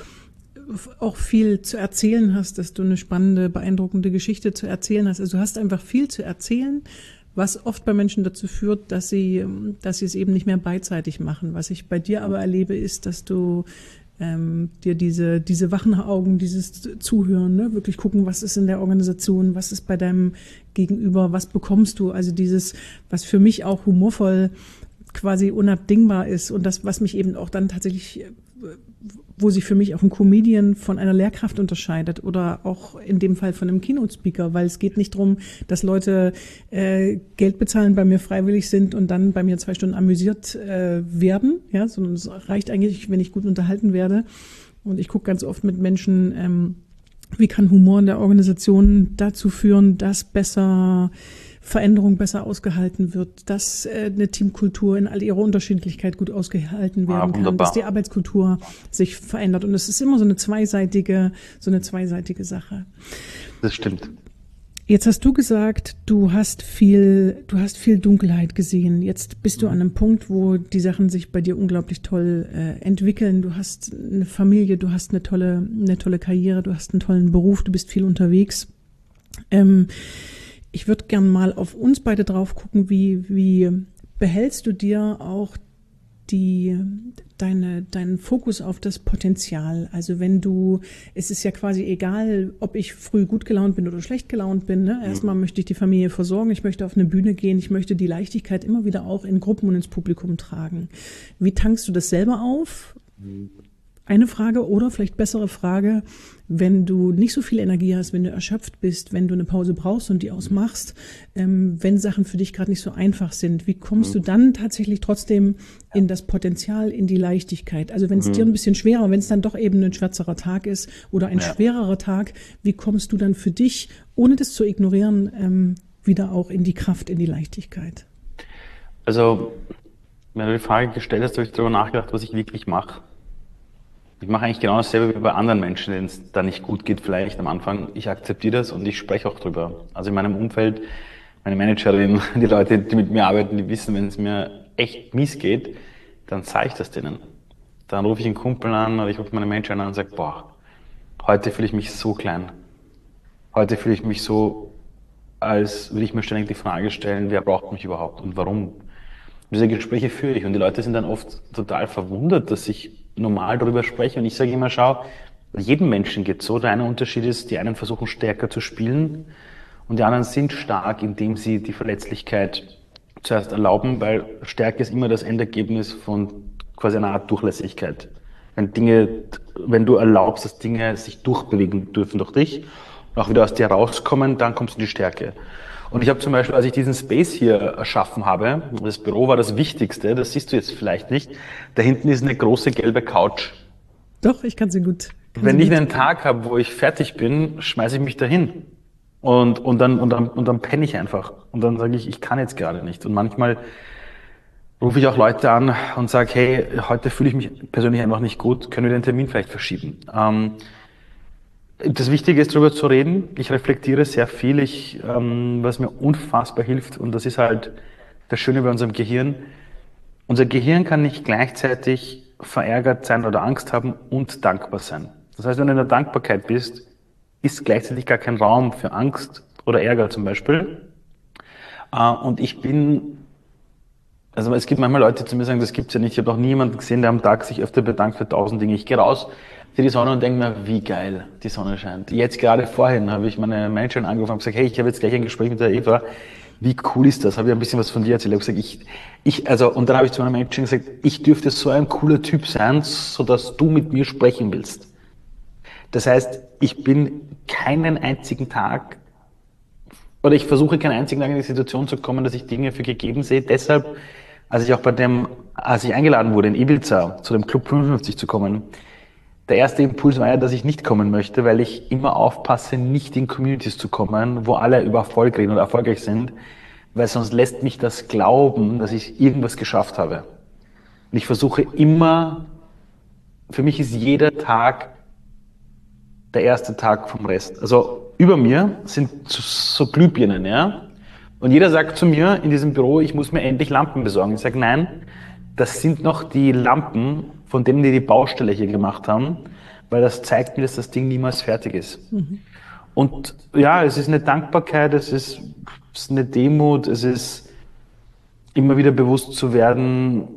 auch viel zu erzählen hast, dass du eine spannende, beeindruckende Geschichte zu erzählen hast. Also du hast einfach viel zu erzählen, was oft bei Menschen dazu führt, dass sie, dass sie es eben nicht mehr beidseitig machen. Was ich bei dir aber erlebe, ist, dass du ähm, dir diese, diese wachen Augen, dieses Zuhören, ne, wirklich gucken, was ist in der Organisation, was ist bei deinem Gegenüber, was bekommst du, also dieses, was für mich auch humorvoll quasi unabdingbar ist und das, was mich eben auch dann tatsächlich, wo sich für mich auch ein Comedian von einer Lehrkraft unterscheidet oder auch in dem Fall von einem Keynote-Speaker, weil es geht nicht darum, dass Leute äh, Geld bezahlen, bei mir freiwillig sind und dann bei mir zwei Stunden amüsiert äh, werden, ja, sondern es reicht eigentlich, wenn ich gut unterhalten werde. Und ich gucke ganz oft mit Menschen, ähm, wie kann Humor in der Organisation dazu führen, dass besser Veränderung besser ausgehalten wird, dass äh, eine Teamkultur in all ihrer Unterschiedlichkeit gut ausgehalten werden ah, kann, dass die Arbeitskultur sich verändert. Und es ist immer so eine zweiseitige, so eine zweiseitige Sache. Das stimmt. Jetzt hast du gesagt, du hast viel, du hast viel Dunkelheit gesehen. Jetzt bist du an einem Punkt, wo die Sachen sich bei dir unglaublich toll äh, entwickeln. Du hast eine Familie, du hast eine tolle, eine tolle Karriere, du hast einen tollen Beruf, du bist viel unterwegs. Ähm, Ich würde gern mal auf uns beide drauf gucken, wie, wie behältst du dir auch die, deine, deinen Fokus auf das Potenzial? Also wenn du, es ist ja quasi egal, ob ich früh gut gelaunt bin oder schlecht gelaunt bin, ne? Erstmal möchte ich die Familie versorgen, ich möchte auf eine Bühne gehen, ich möchte die Leichtigkeit immer wieder auch in Gruppen und ins Publikum tragen. Wie tankst du das selber auf? Eine Frage oder vielleicht bessere Frage, wenn du nicht so viel Energie hast, wenn du erschöpft bist, wenn du eine Pause brauchst und die ausmachst, ähm, wenn Sachen für dich gerade nicht so einfach sind, wie kommst mhm. du dann tatsächlich trotzdem in das Potenzial, in die Leichtigkeit? Also wenn es mhm. dir ein bisschen schwerer, wenn es dann doch eben ein schwärzerer Tag ist oder ein ja. schwererer Tag, wie kommst du dann für dich, ohne das zu ignorieren, ähm, wieder auch in die Kraft, in die Leichtigkeit? Also, wenn du die Frage gestellt hast, habe ich darüber nachgedacht, was ich wirklich mache. Ich mache eigentlich genau dasselbe wie bei anderen Menschen, denen es da nicht gut geht, vielleicht am Anfang. Ich akzeptiere das und ich spreche auch drüber. Also in meinem Umfeld, meine Managerin, die Leute, die mit mir arbeiten, die wissen, wenn es mir echt mies geht, dann sage ich das denen. Dann rufe ich einen Kumpel an oder ich rufe meine Managerin an und sage, boah, heute fühle ich mich so klein. Heute fühle ich mich so, als würde ich mir ständig die Frage stellen, wer braucht mich überhaupt und warum? Diese Gespräche führe ich und die Leute sind dann oft total verwundert, dass ich normal darüber spreche und ich sage immer, schau, jedem Menschen geht so. Der eine Unterschied ist, die einen versuchen stärker zu spielen und die anderen sind stark, indem sie die Verletzlichkeit zuerst erlauben, weil Stärke ist immer das Endergebnis von quasi einer Art Durchlässigkeit. Wenn Dinge, wenn du erlaubst, dass Dinge sich durchbewegen dürfen durch dich und auch wieder aus dir rauskommen, dann kommst du in die Stärke. Und ich habe zum Beispiel, als ich diesen Space hier erschaffen habe, das Büro war das Wichtigste, das siehst du jetzt vielleicht nicht, da hinten ist eine große gelbe Couch. Doch, ich kann sie gut. Kann Wenn sie ich gut. einen Tag habe, wo ich fertig bin, schmeiße ich mich dahin. Und, und dann, und dann, und dann penne ich einfach. Und dann sage ich, ich kann jetzt gerade nicht. Und manchmal rufe ich auch Leute an und sage, hey, heute fühle ich mich persönlich einfach nicht gut, können wir den Termin vielleicht verschieben? Ähm, Das Wichtige ist, darüber zu reden. Ich reflektiere sehr viel, ich, ähm, was mir unfassbar hilft. Und das ist halt das Schöne bei unserem Gehirn. Unser Gehirn kann nicht gleichzeitig verärgert sein oder Angst haben und dankbar sein. Das heißt, wenn du in der Dankbarkeit bist, ist gleichzeitig gar kein Raum für Angst oder Ärger zum Beispiel. Äh, und ich bin, also es gibt manchmal Leute, die zu mir sagen, das gibt's ja nicht. Ich habe noch nie jemanden gesehen, der am Tag sich öfter bedankt für tausend Dinge. Ich gehe raus, sehe die Sonne und denke mir, wie geil die Sonne scheint. Jetzt gerade vorhin habe ich meine Managerin angerufen und gesagt, hey, ich habe jetzt gleich ein Gespräch mit der Eva. Wie cool ist das? Habe ich ein bisschen was von dir erzählt. Ich habe gesagt, ich, ich, also, und dann habe ich zu meiner Managerin gesagt, ich dürfte so ein cooler Typ sein, sodass du mit mir sprechen willst. Das heißt, ich bin keinen einzigen Tag, oder ich versuche keinen einzigen Tag in die Situation zu kommen, dass ich Dinge für gegeben sehe. Deshalb, als ich auch bei dem, als ich eingeladen wurde in Ibiza, zu dem Club fünfundfünfzig zu kommen, der erste Impuls war ja, dass ich nicht kommen möchte, weil ich immer aufpasse, nicht in Communities zu kommen, wo alle über Erfolg reden und erfolgreich sind, weil sonst lässt mich das glauben, dass ich irgendwas geschafft habe. Und ich versuche immer, für mich ist jeder Tag der erste Tag vom Rest. Also über mir sind so Glühbirnen, ja. Und jeder sagt zu mir in diesem Büro, ich muss mir endlich Lampen besorgen. Ich sage, nein, das sind noch die Lampen, von denen die die Baustelle hier gemacht haben, weil das zeigt mir, dass das Ding niemals fertig ist. Mhm. Und ja, es ist eine Dankbarkeit, es ist, es ist eine Demut, es ist immer wieder bewusst zu werden,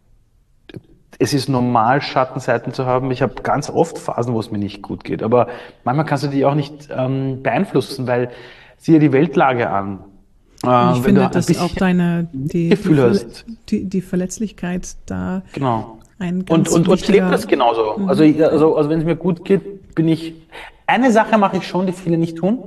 es ist normal, Schattenseiten zu haben. Ich habe ganz oft Phasen, wo es mir nicht gut geht, aber manchmal kannst du die auch nicht ähm, beeinflussen, weil sieh dir die Weltlage an. Und ich finde, dass auch deine die, Gefühl die, hast. Die, die Verletzlichkeit da genau. ein ganz und und, und ich lebe das genauso. Mhm. Also, ich, also also wenn es mir gut geht, bin ich. Eine Sache mache ich schon, die viele nicht tun.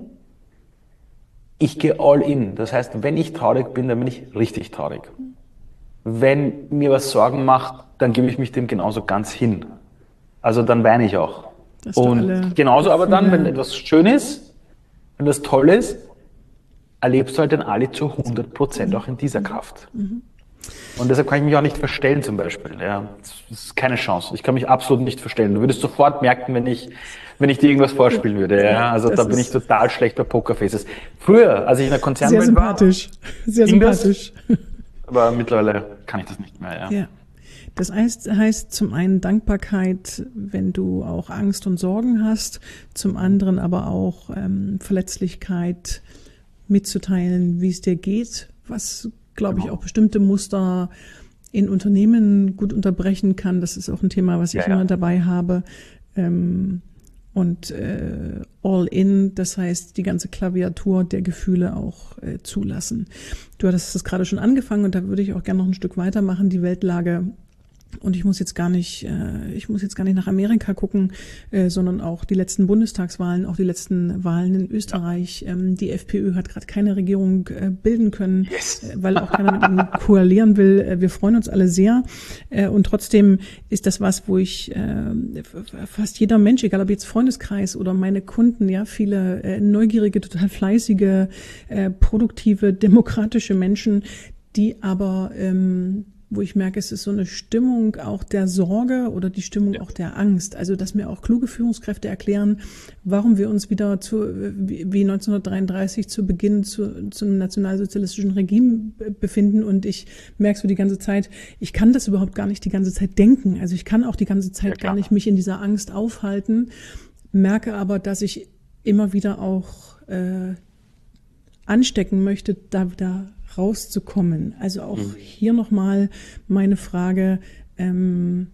Ich gehe all in. Das heißt, wenn ich traurig bin, dann bin ich richtig traurig. Wenn mir was Sorgen macht, dann gebe ich mich dem genauso ganz hin. Also dann weine ich auch. Und genauso aber dann, wenn etwas schön ist, wenn das toll ist, erlebst du halt den Ali zu hundert Prozent auch in dieser Kraft. Mhm. Und deshalb kann ich mich auch nicht verstellen zum Beispiel. Ja, das ist keine Chance. Ich kann mich absolut nicht verstellen. Du würdest sofort merken, wenn ich, wenn ich dir irgendwas vorspielen würde. Ja, also das da bin ich total schlecht bei Pokerfaces. Früher, als ich in der Konzernwelt war, sehr sympathisch, sehr sympathisch. Das, aber mittlerweile kann ich das nicht mehr. Ja. Ja. Das heißt, heißt zum einen Dankbarkeit, wenn du auch Angst und Sorgen hast, zum anderen aber auch ähm, Verletzlichkeit mitzuteilen, wie es dir geht, was, glaube ich, auch bestimmte Muster in Unternehmen gut unterbrechen kann. Das ist auch ein Thema, was ich ja, immer ja. dabei habe. Ähm, und äh, all in, das heißt, die ganze Klaviatur der Gefühle auch äh, zulassen. Du hattest das gerade schon angefangen und da würde ich auch gerne noch ein Stück weitermachen, die Weltlage Und ich muss jetzt gar nicht, äh, ich muss jetzt gar nicht nach Amerika gucken, äh, sondern auch die letzten Bundestagswahlen, auch die letzten Wahlen in Österreich. Ähm, die FPÖ hat gerade keine Regierung äh, bilden können, Yes. äh, weil auch keiner mit ihnen koalieren will. Äh, wir freuen uns alle sehr. Äh, und trotzdem ist das was, wo ich äh, fast jeder Mensch, egal ob jetzt Freundeskreis oder meine Kunden, ja, viele äh, neugierige, total fleißige, äh, produktive, demokratische Menschen, die aber ähm, wo ich merke, es ist so eine Stimmung auch der Sorge oder die Stimmung auch der Angst. Also, dass mir auch kluge Führungskräfte erklären, warum wir uns wieder zu, wie neunzehnhundertdreiunddreißig zu Beginn zu, zu einem nationalsozialistischen Regime befinden. Und ich merke so die ganze Zeit, ich kann das überhaupt gar nicht die ganze Zeit denken. Also, ich kann auch die ganze Zeit ja, gar nicht mich in dieser Angst aufhalten, merke aber, dass ich immer wieder auch äh, anstecken möchte, da wieder rauszukommen. Also auch mhm. hier nochmal meine Frage, ähm,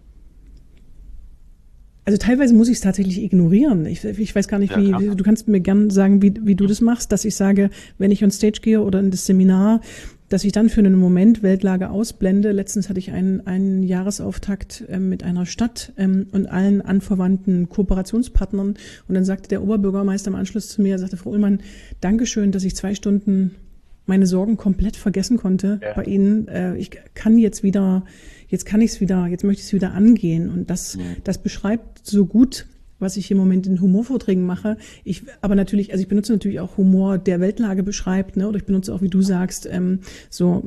also teilweise muss ich es tatsächlich ignorieren. Ich, ich weiß gar nicht, wie, ja, du kannst mir gern sagen, wie, wie du das machst, dass ich sage, wenn ich on Stage gehe oder in das Seminar, dass ich dann für einen Moment Weltlage ausblende. Letztens hatte ich einen, einen Jahresauftakt äh, mit einer Stadt ähm, und allen anverwandten Kooperationspartnern und dann sagte der Oberbürgermeister im Anschluss zu mir, sagte, Frau Ullmann, Dankeschön, dass ich zwei Stunden meine Sorgen komplett vergessen konnte ja. bei Ihnen. Äh, ich kann jetzt wieder, jetzt kann ich es wieder, jetzt möchte ich es wieder angehen. Und das, ja. das beschreibt so gut, was ich im Moment in Humorvorträgen mache. Ich, aber natürlich, also ich benutze natürlich auch Humor, der Weltlage beschreibt, ne? Oder ich benutze auch, wie du sagst, ähm, so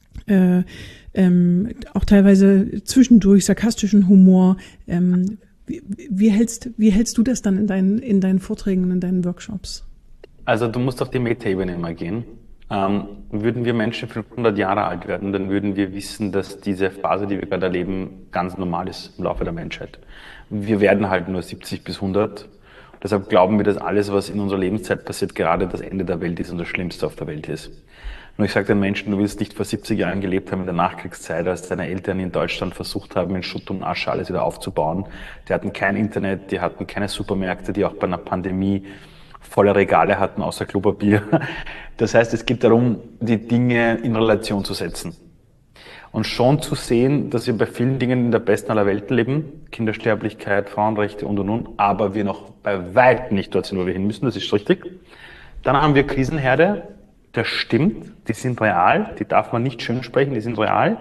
äh, ähm, auch teilweise zwischendurch sarkastischen Humor. Ähm, wie, wie hältst, wie hältst du das dann in deinen, in deinen Vorträgen und in deinen Workshops? Also du musst auf die Metaebene mal gehen. Ähm, würden wir Menschen fünfhundert Jahre alt werden, dann würden wir wissen, dass diese Phase, die wir gerade erleben, ganz normal ist im Laufe der Menschheit. Wir werden halt nur siebzig bis hundert. Deshalb glauben wir, dass alles, was in unserer Lebenszeit passiert, gerade das Ende der Welt ist und das Schlimmste auf der Welt ist. Nur ich sage den Menschen, du willst nicht vor siebzig Jahren gelebt haben in der Nachkriegszeit, als deine Eltern in Deutschland versucht haben, in Schutt und Asche alles wieder aufzubauen. Die hatten kein Internet, die hatten keine Supermärkte, die auch bei einer Pandemie volle Regale hatten, außer Klopapier. Das heißt, es geht darum, die Dinge in Relation zu setzen. Und schon zu sehen, dass wir bei vielen Dingen in der besten aller Welten leben, Kindersterblichkeit, Frauenrechte und und und, aber wir noch bei weitem nicht dort sind, wo wir hin müssen, das ist richtig. Dann haben wir Krisenherde, das stimmt, die sind real, die darf man nicht schön sprechen, die sind real.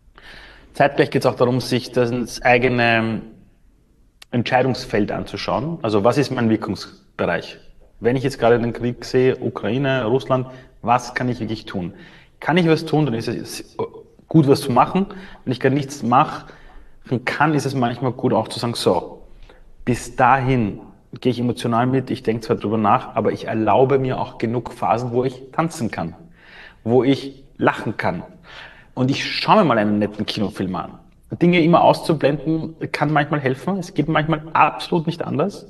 Zeitgleich geht es auch darum, sich das eigene Entscheidungsfeld anzuschauen. Also was ist mein Wirkungsbereich? Wenn ich jetzt gerade den Krieg sehe, Ukraine, Russland, was kann ich wirklich tun? Kann ich was tun, dann ist es gut, was zu machen. Wenn ich gar nichts mache, kann, ist es manchmal gut auch zu sagen, so, bis dahin gehe ich emotional mit, ich denke zwar drüber nach, aber ich erlaube mir auch genug Phasen, wo ich tanzen kann, wo ich lachen kann. Und ich schaue mir mal einen netten Kinofilm an. Dinge immer auszublenden, kann manchmal helfen. Es geht manchmal absolut nicht anders.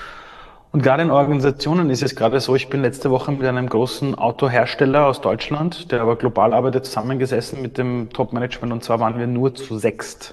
Und gerade in Organisationen ist es gerade so, ich bin letzte Woche mit einem großen Autohersteller aus Deutschland, der aber global arbeitet, zusammengesessen mit dem Top-Management und zwar waren wir nur zu sechst.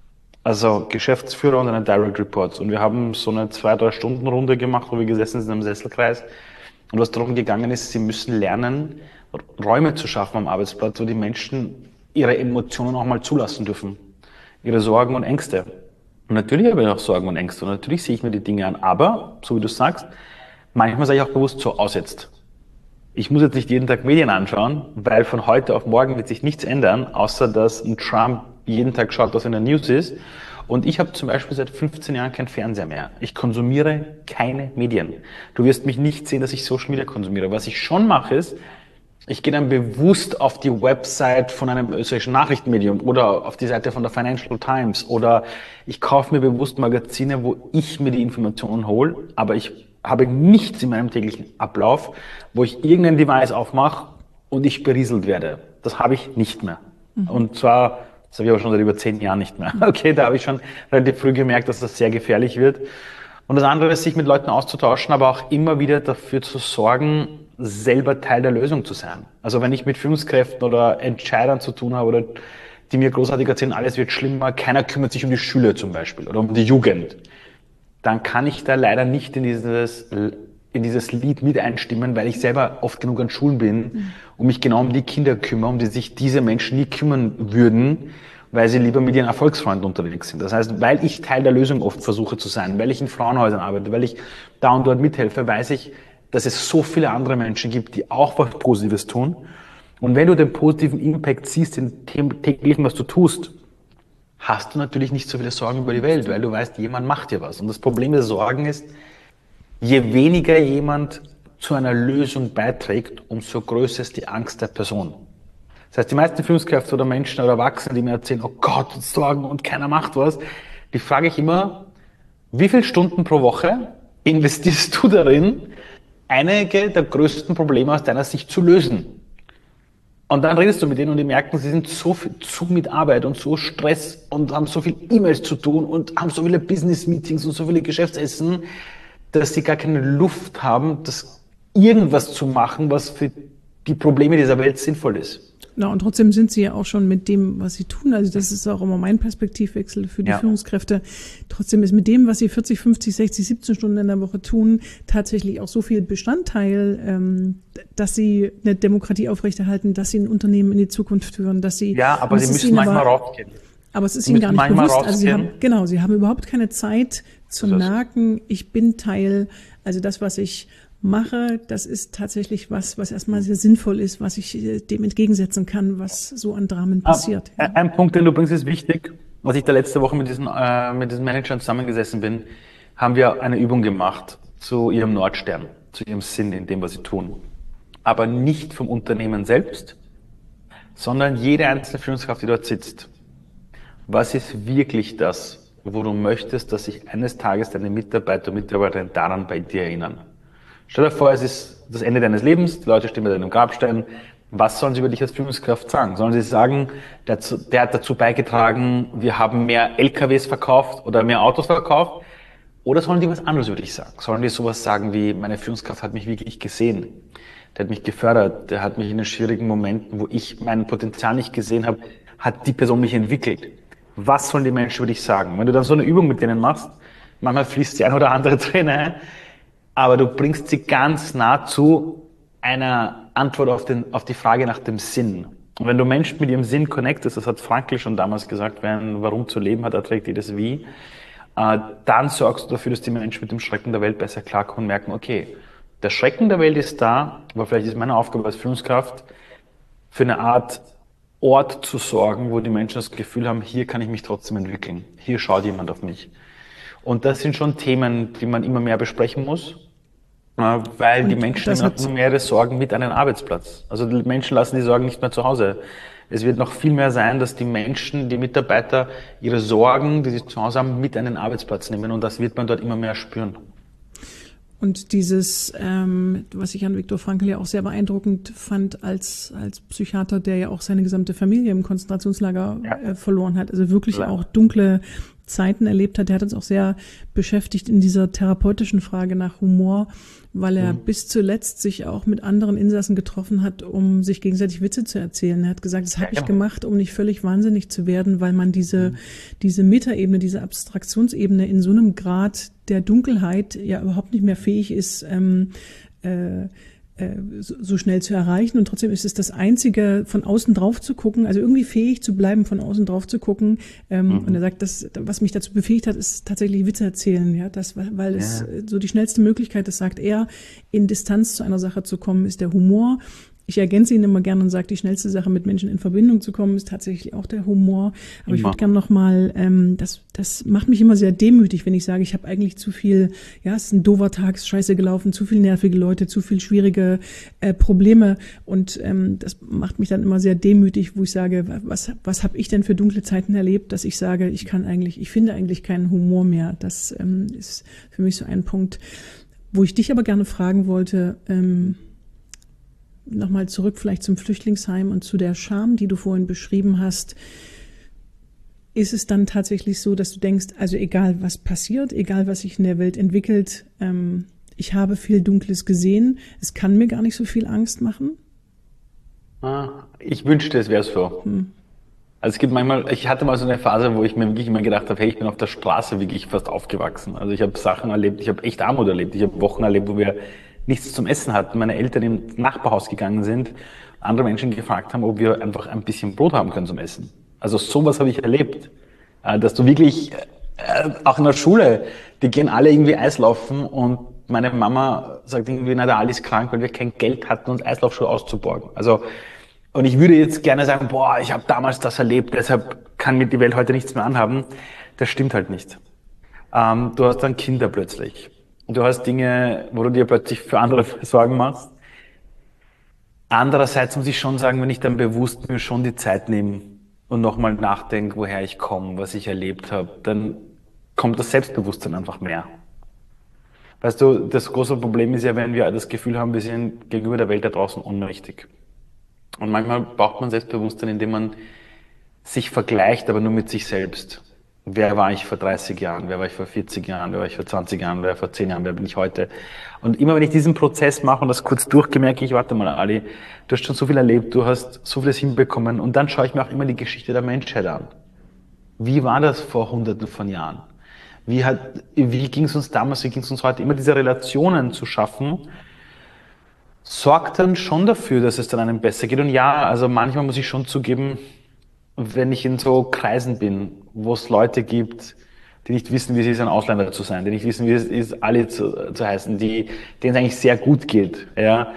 Also Geschäftsführer und eine Direct Reports. Und wir haben so eine zwei, drei Stunden Runde gemacht, wo wir gesessen sind im Sesselkreis. Und was darum gegangen ist, sie müssen lernen, Räume zu schaffen am Arbeitsplatz, wo die Menschen ihre Emotionen auch mal zulassen dürfen. Ihre Sorgen und Ängste. Und natürlich habe ich auch Sorgen und Ängste und natürlich sehe ich mir die Dinge an, aber, so wie du sagst, manchmal sage ich auch bewusst so, aus jetzt. Ich muss jetzt nicht jeden Tag Medien anschauen, weil von heute auf morgen wird sich nichts ändern, außer dass ein Trump jeden Tag schaut, was in der News ist. Und ich habe zum Beispiel seit fünfzehn Jahren kein Fernseher mehr. Ich konsumiere keine Medien. Du wirst mich nicht sehen, dass ich Social Media konsumiere. Was ich schon mache ist, ich gehe dann bewusst auf die Website von einem österreichischen Nachrichtenmedium oder auf die Seite von der Financial Times oder ich kaufe mir bewusst Magazine, wo ich mir die Informationen hole, aber ich habe nichts in meinem täglichen Ablauf, wo ich irgendein Device aufmache und ich berieselt werde. Das habe ich nicht mehr. Mhm. Und zwar, das habe ich aber schon seit über zehn Jahren nicht mehr. Okay, da habe ich schon relativ früh gemerkt, dass das sehr gefährlich wird. Und das andere ist, sich mit Leuten auszutauschen, aber auch immer wieder dafür zu sorgen, selber Teil der Lösung zu sein. Also wenn ich mit Führungskräften oder Entscheidern zu tun habe oder die mir großartig erzählen, alles wird schlimmer, keiner kümmert sich um die Schüler zum Beispiel oder um die Jugend, dann kann ich da leider nicht in dieses, in dieses Lied mit einstimmen, weil ich selber oft genug an Schulen bin und mich genau um die Kinder kümmere, um die sich diese Menschen nie kümmern würden. weil sie lieber mit ihren Erfolgsfreunden unterwegs sind. Das heißt, weil ich Teil der Lösung oft versuche zu sein, weil ich in Frauenhäusern arbeite, weil ich da und dort mithelfe, weiß ich, dass es so viele andere Menschen gibt, die auch was Positives tun. Und wenn du den positiven Impact siehst in dem täglichen, was du tust, hast du natürlich nicht so viele Sorgen über die Welt, weil du weißt, jemand macht dir was. Und das Problem der Sorgen ist, je weniger jemand zu einer Lösung beiträgt, umso größer ist die Angst der Person. Das heißt, die meisten Führungskräfte oder Menschen oder Erwachsene, die mir erzählen, oh Gott, Sorgen und keiner macht was, die frage ich immer, wie viele Stunden pro Woche investierst du darin, einige der größten Probleme aus deiner Sicht zu lösen? Und dann redest du mit denen und die merken, sie sind so viel zu mit Arbeit und so Stress und haben so viel E-Mails zu tun und haben so viele Business-Meetings und so viele Geschäftsessen, dass sie gar keine Luft haben, das irgendwas zu machen, was für die Probleme dieser Welt sinnvoll ist. Ja, und trotzdem sind sie ja auch schon mit dem, was sie tun, also das ist auch immer mein Perspektivwechsel für die ja. Führungskräfte, trotzdem ist mit dem, was sie vierzig, fünfzig, sechzig, siebzehn Stunden in der Woche tun, tatsächlich auch so viel Bestandteil, ähm, dass sie eine Demokratie aufrechterhalten, dass sie ein Unternehmen in die Zukunft führen, dass sie... Ja, aber sie müssen manchmal aber, rausgehen. Aber es ist ihnen gar nicht bewusst. Also sie haben, genau, sie haben überhaupt keine Zeit zu merken, ich bin Teil, also das, was ich mache, das ist tatsächlich was, was erstmal sehr sinnvoll ist, was ich dem entgegensetzen kann, was so an Dramen passiert. Ah, ja. Ein Punkt, den du bringst, ist wichtig. Als ich da letzte Woche mit diesen, äh, mit diesen Managern zusammengesessen bin, haben wir eine Übung gemacht zu ihrem Nordstern, zu ihrem Sinn in dem, was sie tun. Aber nicht vom Unternehmen selbst, sondern jede einzelne Führungskraft, die dort sitzt. Was ist wirklich das, wo du möchtest, dass sich eines Tages deine Mitarbeiter und Mitarbeiterinnen daran bei dir erinnern? Stell dir vor, es ist das Ende deines Lebens, die Leute stehen bei deinem Grabstein. Was sollen sie über dich als Führungskraft sagen? Sollen sie sagen, der, der hat dazu beigetragen, wir haben mehr L K Ws verkauft oder mehr Autos verkauft? Oder sollen die was anderes über dich sagen? Sollen die sowas sagen wie, meine Führungskraft hat mich wirklich gesehen, der hat mich gefördert, der hat mich in den schwierigen Momenten, wo ich mein Potenzial nicht gesehen habe, hat die Person mich entwickelt. Was sollen die Menschen über dich sagen? Wenn du dann so eine Übung mit denen machst, manchmal fließt die ein oder andere Träne, aber du bringst sie ganz nah zu einer Antwort auf, den, auf die Frage nach dem Sinn. Und wenn du Menschen mit ihrem Sinn connectest, das hat Frankl schon damals gesagt, wer ein Warum zu leben hat, erträgt jedes Wie, äh, dann sorgst du dafür, dass die Menschen mit dem Schrecken der Welt besser klarkommen und merken, okay, der Schrecken der Welt ist da, aber vielleicht ist meine Aufgabe als Führungskraft, für eine Art Ort zu sorgen, wo die Menschen das Gefühl haben, hier kann ich mich trotzdem entwickeln. Hier schaut jemand auf mich. Und das sind schon Themen, die man immer mehr besprechen muss, weil und die Menschen immer noch mehrere Sorgen mit an den Arbeitsplatz. Also die Menschen lassen die Sorgen nicht mehr zu Hause. Es wird noch viel mehr sein, dass die Menschen, die Mitarbeiter ihre Sorgen, die sie zu Hause haben, mit an den Arbeitsplatz nehmen. Und das wird man dort immer mehr spüren. Und dieses, ähm, was ich an Viktor Frankl ja auch sehr beeindruckend fand als als Psychiater, der ja auch seine gesamte Familie im Konzentrationslager ja. äh, verloren hat, also wirklich Klar. auch dunkle Zeiten erlebt hat. Der hat uns auch sehr beschäftigt in dieser therapeutischen Frage nach Humor, weil er mhm. bis zuletzt sich auch mit anderen Insassen getroffen hat, um sich gegenseitig Witze zu erzählen. Er hat gesagt, das habe ja, ich genau. gemacht, um nicht völlig wahnsinnig zu werden, weil man diese mhm. diese Metaebene, diese Abstraktionsebene in so einem Grad der Dunkelheit ja überhaupt nicht mehr fähig ist, ähm, äh, so schnell zu erreichen. Und trotzdem ist es das Einzige, von außen drauf zu gucken, also irgendwie fähig zu bleiben, von außen drauf zu gucken. Ähm, mhm. Und er sagt, das, was mich dazu befähigt hat, ist tatsächlich Witze erzählen. Ja, das, weil es ja. so die schnellste Möglichkeit, das sagt er, in Distanz zu einer Sache zu kommen, ist der Humor. Ich ergänze ihn immer gerne und sage, die schnellste Sache, mit Menschen in Verbindung zu kommen, ist tatsächlich auch der Humor. Aber immer. Ich würde gerne noch mal, ähm, das, das macht mich immer sehr demütig, wenn ich sage, ich habe eigentlich zu viel, ja, es ist ein doofer Tag, es ist scheiße gelaufen, zu viel nervige Leute, zu viel schwierige äh, Probleme. Und ähm, das macht mich dann immer sehr demütig, wo ich sage, was, was habe ich denn für dunkle Zeiten erlebt, dass ich sage, ich kann eigentlich, ich finde eigentlich keinen Humor mehr. Das ähm, ist für mich so ein Punkt, wo ich dich aber gerne fragen wollte, ähm, nochmal zurück vielleicht zum Flüchtlingsheim und zu der Scham, die du vorhin beschrieben hast. Ist es dann tatsächlich so, dass du denkst, also egal was passiert, egal was sich in der Welt entwickelt, ähm, ich habe viel Dunkles gesehen, es kann mir gar nicht so viel Angst machen? Ah, ich wünschte, es wäre so. Hm. Also es gibt manchmal, ich hatte mal so eine Phase, wo ich mir wirklich immer gedacht habe, hey, ich bin auf der Straße wirklich fast aufgewachsen. Also ich habe Sachen erlebt, ich habe echt Armut erlebt, ich habe Wochen erlebt, wo wir nichts zum Essen hatten, meine Eltern ins Nachbarhaus gegangen sind, andere Menschen gefragt haben, ob wir einfach ein bisschen Brot haben können zum Essen. Also sowas habe ich erlebt, äh, dass du wirklich, äh, auch in der Schule, die gehen alle irgendwie Eislaufen und meine Mama sagt irgendwie, na, der Ali ist krank, weil wir kein Geld hatten, uns Eislaufschuhe auszuborgen. Also, und ich würde jetzt gerne sagen, boah, ich habe damals das erlebt, deshalb kann mir die Welt heute nichts mehr anhaben. Das stimmt halt nicht. Ähm, du hast dann Kinder plötzlich. Du hast Dinge, wo du dir plötzlich für andere Sorgen machst. Andererseits muss ich schon sagen, wenn ich dann bewusst mir schon die Zeit nehme und nochmal nachdenke, woher ich komme, was ich erlebt habe, dann kommt das Selbstbewusstsein einfach mehr. Weißt du, das große Problem ist ja, wenn wir das Gefühl haben, wir sind gegenüber der Welt da draußen ohnmächtig. Und manchmal braucht man Selbstbewusstsein, indem man sich vergleicht, aber nur mit sich selbst. Wer war ich vor dreißig Jahren? Wer war ich vor vierzig Jahren? Wer war ich vor zwanzig Jahren? Wer vor zehn Jahren? Wer bin ich heute? Und immer wenn ich diesen Prozess mache und das kurz durchgemerke, ich warte mal, Ali, du hast schon so viel erlebt, du hast so vieles hinbekommen und dann schaue ich mir auch immer die Geschichte der Menschheit an. Wie war das vor hunderten von Jahren? Wie hat, wie ging es uns damals, wie ging es uns heute? Immer diese Relationen zu schaffen, sorgt dann schon dafür, dass es dann einem besser geht. Und ja, also manchmal muss ich schon zugeben, wenn ich in so Kreisen bin, wo es Leute gibt, die nicht wissen, wie es ist, ein Ausländer zu sein, die nicht wissen, wie es ist, Ali zu, zu heißen, die, denen es eigentlich sehr gut geht, ja.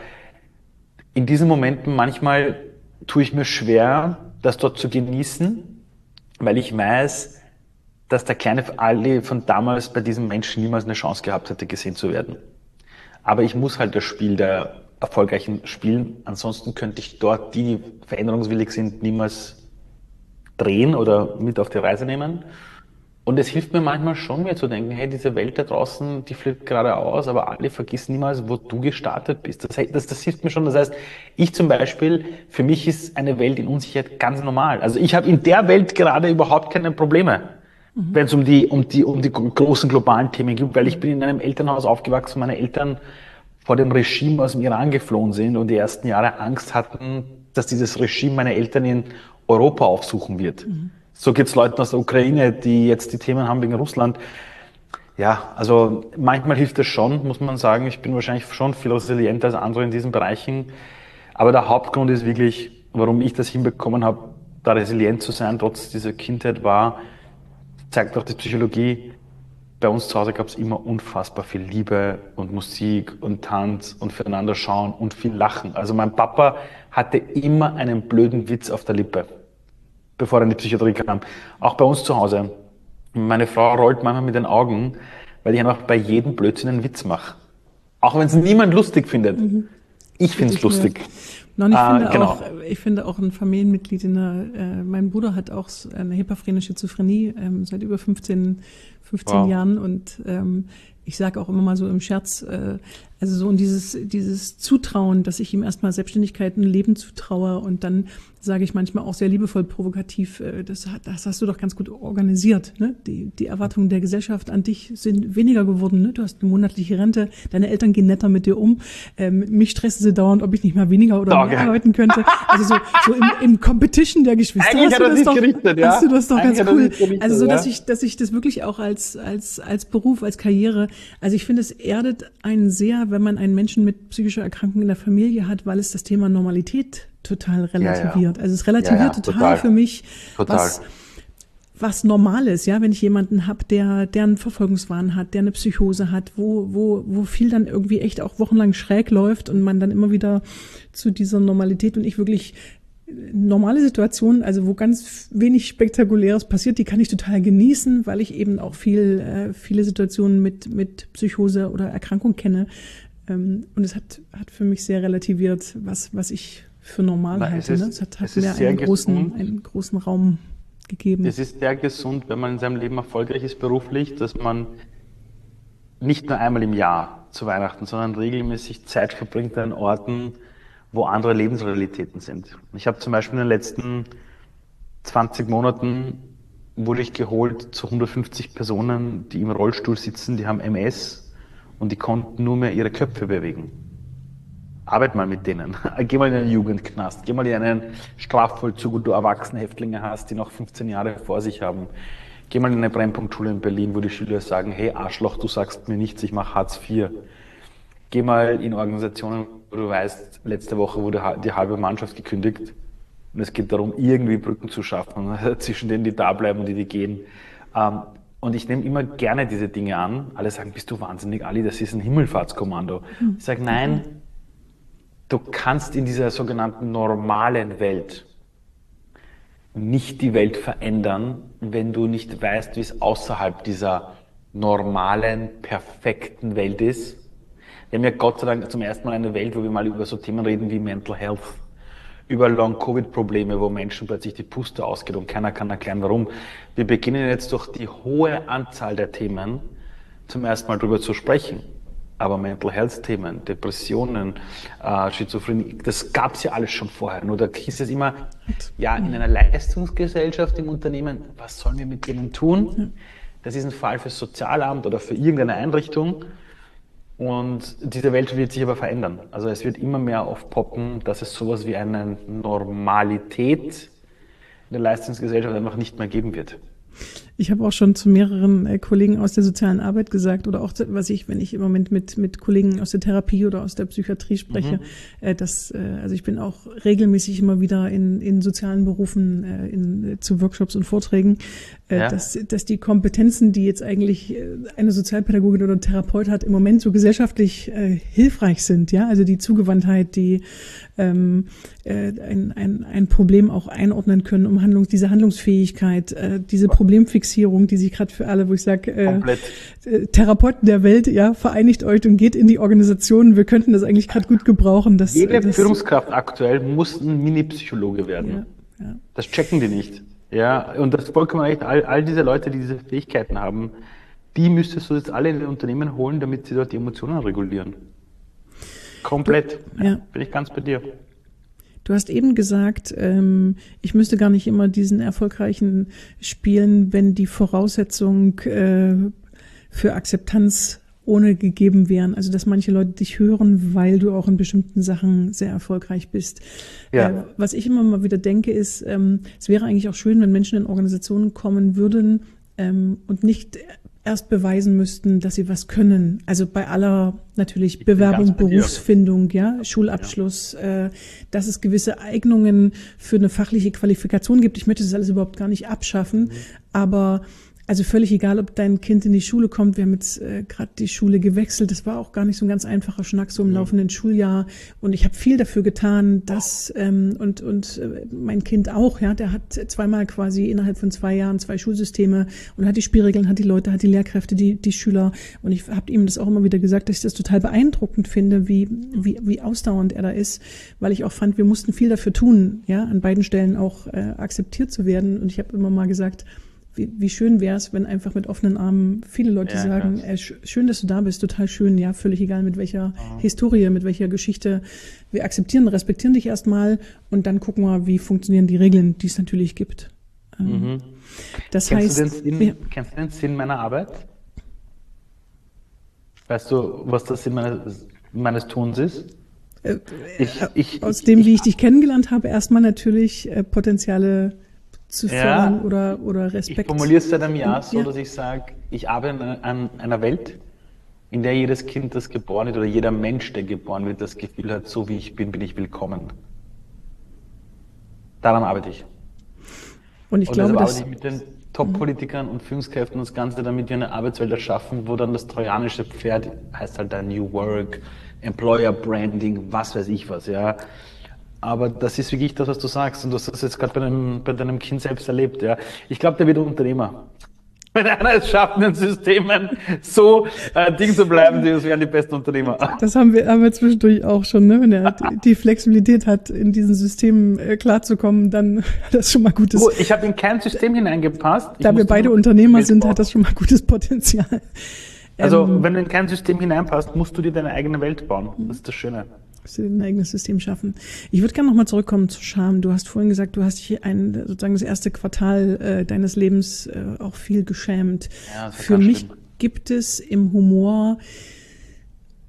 In diesen Momenten manchmal tue ich mir schwer, das dort zu genießen, weil ich weiß, dass der kleine Ali von damals bei diesem Menschen niemals eine Chance gehabt hätte, gesehen zu werden. Aber ich muss halt das Spiel der Erfolgreichen spielen, ansonsten könnte ich dort, die, die veränderungswillig sind, niemals drehen oder mit auf die Reise nehmen. Und es hilft mir manchmal schon, mir zu denken, hey, diese Welt da draußen, die flippt gerade aus, aber Ali, vergiss niemals, wo du gestartet bist. Das, das, das hilft mir schon. Das heißt, ich zum Beispiel, für mich ist eine Welt in Unsicherheit ganz normal. Also ich habe in der Welt gerade überhaupt keine Probleme, mhm. wenn es um die, um die, um die großen globalen Themen geht, weil ich bin in einem Elternhaus aufgewachsen, meine Eltern vor dem Regime aus dem Iran geflohen sind und die ersten Jahre Angst hatten, dass dieses Regime meine Eltern in Europa aufsuchen wird. Mhm. So geht's Leuten aus der Ukraine, die jetzt die Themen haben wegen Russland. Ja, also manchmal hilft es schon, muss man sagen. Ich bin wahrscheinlich schon viel resilienter als andere in diesen Bereichen. Aber der Hauptgrund ist wirklich, warum ich das hinbekommen habe, da resilient zu sein, trotz dieser Kindheit, war, zeigt auch die Psychologie, bei uns zu Hause gab es immer unfassbar viel Liebe und Musik und Tanz und füreinander schauen und viel Lachen. Also mein Papa hatte immer einen blöden Witz auf der Lippe, bevor er in die Psychiatrie kam. Auch bei uns zu Hause. Meine Frau rollt manchmal mit den Augen, weil ich einfach bei jedem Blödsinn einen Witz mache. Auch wenn es niemand lustig findet. Mhm. Ich finde es lustig. Und ich, ah, finde genau. auch, ich finde auch ein Familienmitglied in der, äh, mein Bruder hat auch eine hyperphrene Schizophrenie ähm, seit über fünfzehn, fünfzehn wow. Jahren und ähm, ich sage auch immer mal so im Scherz, äh, also so und dieses, dieses Zutrauen, dass ich ihm erstmal Selbstständigkeit und Leben zutraue und dann sage ich manchmal auch sehr liebevoll provokativ, äh, das, das hast du doch ganz gut organisiert. Ne? Die, die Erwartungen der Gesellschaft an dich sind weniger geworden. Ne? Du hast eine monatliche Rente, deine Eltern gehen netter mit dir um. Ähm, mich stressen sie dauernd, ob ich nicht mal weniger oder okay. mehr arbeiten könnte. Also so, so im, im Competition der Geschwister. Eigentlich hast hat du er das sich doch, gerichtet, ja. Hast du das doch Eigentlich ganz cool. Gerichtet, also so, dass ja. ich, dass ich das wirklich auch als, als, als Beruf, als Karriere, also ich finde, es erdet einen sehr, wenn man einen Menschen mit psychischer Erkrankung in der Familie hat, weil es das Thema Normalität total relativiert. Ja, ja. Also es relativiert ja, ja, total, total für mich, total. was was normal ist, ja, wenn ich jemanden habe, der der einen Verfolgungswahn hat, der eine Psychose hat, wo wo wo viel dann irgendwie echt auch wochenlang schräg läuft und man dann immer wieder zu dieser Normalität und ich wirklich normale Situationen, also wo ganz wenig Spektakuläres passiert, die kann ich total genießen, weil ich eben auch viel äh, viele Situationen mit mit Psychose oder Erkrankung kenne. Ähm, und es hat hat für mich sehr relativiert, was was ich für normal Na, halte. Es, ist, ne? es hat, hat es mir einen großen, gesund. einen großen Raum gegeben. Es ist sehr gesund, wenn man in seinem Leben erfolgreich ist beruflich, dass man nicht nur einmal im Jahr zu Weihnachten, sondern regelmäßig Zeit verbringt an Orten, wo andere Lebensrealitäten sind. Ich habe zum Beispiel in den letzten zwanzig Monaten wurde ich geholt zu hundertfünfzig Personen, die im Rollstuhl sitzen, die haben M S und die konnten nur mehr ihre Köpfe bewegen. Arbeit mal mit denen. Geh mal in einen Jugendknast, geh mal in einen Strafvollzug, wo du erwachsene Häftlinge hast, die noch fünfzehn Jahre vor sich haben. Geh mal in eine Brennpunktschule in Berlin, wo die Schüler sagen, hey Arschloch, du sagst mir nichts, ich mache Hartz vier. Geh mal in Organisationen, wo du weißt, letzte Woche wurde die halbe Mannschaft gekündigt Und es geht darum, irgendwie Brücken zu schaffen, zwischen denen, die da bleiben und die, die gehen. Ähm, und ich nehme immer gerne diese Dinge an. Alle sagen, bist du wahnsinnig, Ali, das ist ein Himmelfahrtskommando. Mhm. Ich sage, nein, du kannst in dieser sogenannten normalen Welt nicht die Welt verändern, wenn du nicht weißt, wie es außerhalb dieser normalen, perfekten Welt ist. Wir haben ja Gott sei Dank zum ersten Mal eine Welt, wo wir mal über so Themen reden wie Mental Health, über Long-Covid-Probleme, wo Menschen plötzlich die Puste ausgeht und keiner kann erklären, warum. Wir beginnen jetzt durch die hohe Anzahl der Themen zum ersten Mal darüber zu sprechen. Aber Mental Health-Themen, Depressionen, äh, Schizophrenie, das gab es ja alles schon vorher. Nur da hieß es immer, ja, in einer Leistungsgesellschaft im Unternehmen, was sollen wir mit denen tun? Das ist ein Fall fürs Sozialamt oder für irgendeine Einrichtung. Und diese Welt wird sich aber verändern. Also es wird immer mehr aufpoppen, dass es sowas wie eine Normalität in der Leistungsgesellschaft einfach nicht mehr geben wird. Ich habe auch schon zu mehreren äh, Kollegen aus der sozialen Arbeit gesagt oder auch, was ich, wenn ich im Moment mit mit Kollegen aus der Therapie oder aus der Psychiatrie spreche, mhm. äh, dass, äh, also ich bin auch regelmäßig immer wieder in in sozialen Berufen äh, in, äh, zu Workshops und Vorträgen, äh, ja. dass dass die Kompetenzen, die jetzt eigentlich äh, eine Sozialpädagogin oder ein Therapeut hat, im Moment so gesellschaftlich äh, hilfreich sind, ja, also die Zugewandtheit, die ähm, äh, ein ein ein Problem auch einordnen können, um Handlungs diese Handlungsfähigkeit, äh, diese Problemfixierung, die sich gerade für alle, wo ich sage, äh, Therapeuten der Welt, ja, vereinigt euch und geht in die Organisationen. Wir könnten das eigentlich gerade gut gebrauchen. Dass, Jede das, Führungskraft aktuell muss ein Mini-Psychologe werden. Ja, ja. Das checken die nicht. Ja, und das ist vollkommen recht. All, all diese Leute, die diese Fähigkeiten haben, die müsstest du jetzt alle in die Unternehmen holen, damit sie dort die Emotionen regulieren. Komplett. Ja. Bin ich ganz bei dir. Du hast eben gesagt, ähm, ich müsste gar nicht immer diesen erfolgreichen spielen, wenn die Voraussetzung äh, für Akzeptanz ohne gegeben wären. Also dass manche Leute dich hören, weil du auch in bestimmten Sachen sehr erfolgreich bist. Ja. Äh, was ich immer mal wieder denke, ist, ähm, es wäre eigentlich auch schön, wenn Menschen in Organisationen kommen würden ähm, und nicht erst beweisen müssten, dass sie was können. Also bei aller natürlich Bewerbung, Berufsfindung, ja, Schulabschluss, ja. Äh, dass es gewisse Eignungen für eine fachliche Qualifikation gibt. Ich möchte das alles überhaupt gar nicht abschaffen, mhm. aber also völlig egal, ob dein Kind in die Schule kommt. Wir haben jetzt äh, gerade die Schule gewechselt. Das war auch gar nicht so ein ganz einfacher Schnack so im mhm. laufenden Schuljahr. Und ich habe viel dafür getan, dass ähm, und und äh, mein Kind auch, ja, der hat zweimal quasi innerhalb von zwei Jahren zwei Schulsysteme und hat die Spielregeln, hat die Leute, hat die Lehrkräfte, die die Schüler. Und ich habe ihm das auch immer wieder gesagt, dass ich das total beeindruckend finde, wie wie wie ausdauernd er da ist, weil ich auch fand, wir mussten viel dafür tun, ja, an beiden Stellen auch äh, akzeptiert zu werden. Und ich habe immer mal gesagt, Wie, wie schön wäre es, wenn einfach mit offenen Armen viele Leute ja, sagen, äh, schön, dass du da bist, total schön, ja, völlig egal mit welcher oh. Historie, mit welcher Geschichte. Wir akzeptieren, respektieren dich erstmal und dann gucken wir, wie funktionieren die Regeln, die es natürlich gibt. Mhm. Das kennst heißt, du den Sinn, ja. Kennst du den Sinn meiner Arbeit? Weißt du, was der Sinn meines, meines Tuns ist? Äh, ich, ich, aus ich, dem, ich, wie ich dich kennengelernt habe, erstmal natürlich äh, potenzielle zu fördern ja, oder, oder Respekt. Ich formuliere es seit einem Jahr so, ja. dass ich sage, ich arbeite an einer Welt, in der jedes Kind, das geboren wird, oder jeder Mensch, der geboren wird, das Gefühl hat, so wie ich bin, bin ich willkommen. Daran arbeite ich. Und ich und glaube, deshalb dass arbeite ich mit den Top-Politikern und Führungskräften und das Ganze, damit wir eine Arbeitswelt erschaffen, wo dann das trojanische Pferd heißt halt ein New Work, Employer Branding, was weiß ich was, ja. Aber das ist wirklich das, was du sagst. Und du hast das jetzt gerade bei deinem, bei deinem Kind selbst erlebt. Ja. Ich glaube, der wird Unternehmer. Wenn einer es schafft, in den Systemen so äh, Ding zu bleiben, das wären die besten Unternehmer. Das haben wir, haben wir zwischendurch auch schon, ne? Wenn er die Flexibilität hat, in diesen Systemen äh, klarzukommen, dann hat das schon mal gutes. Oh, ich habe in kein System hineingepasst. Ich da wir beide Unternehmer sind, hat das schon mal gutes Potenzial. Also, ähm, wenn du in kein System hineinpasst, musst du dir deine eigene Welt bauen. Das ist das Schöne. Musst du ein eigenes System schaffen. Ich würde gerne nochmal zurückkommen zu Scham. Du hast vorhin gesagt, du hast dich ein, sozusagen das erste Quartal äh, deines Lebens äh, auch viel geschämt. Ja, das Für mich schlimm. Gibt es im Humor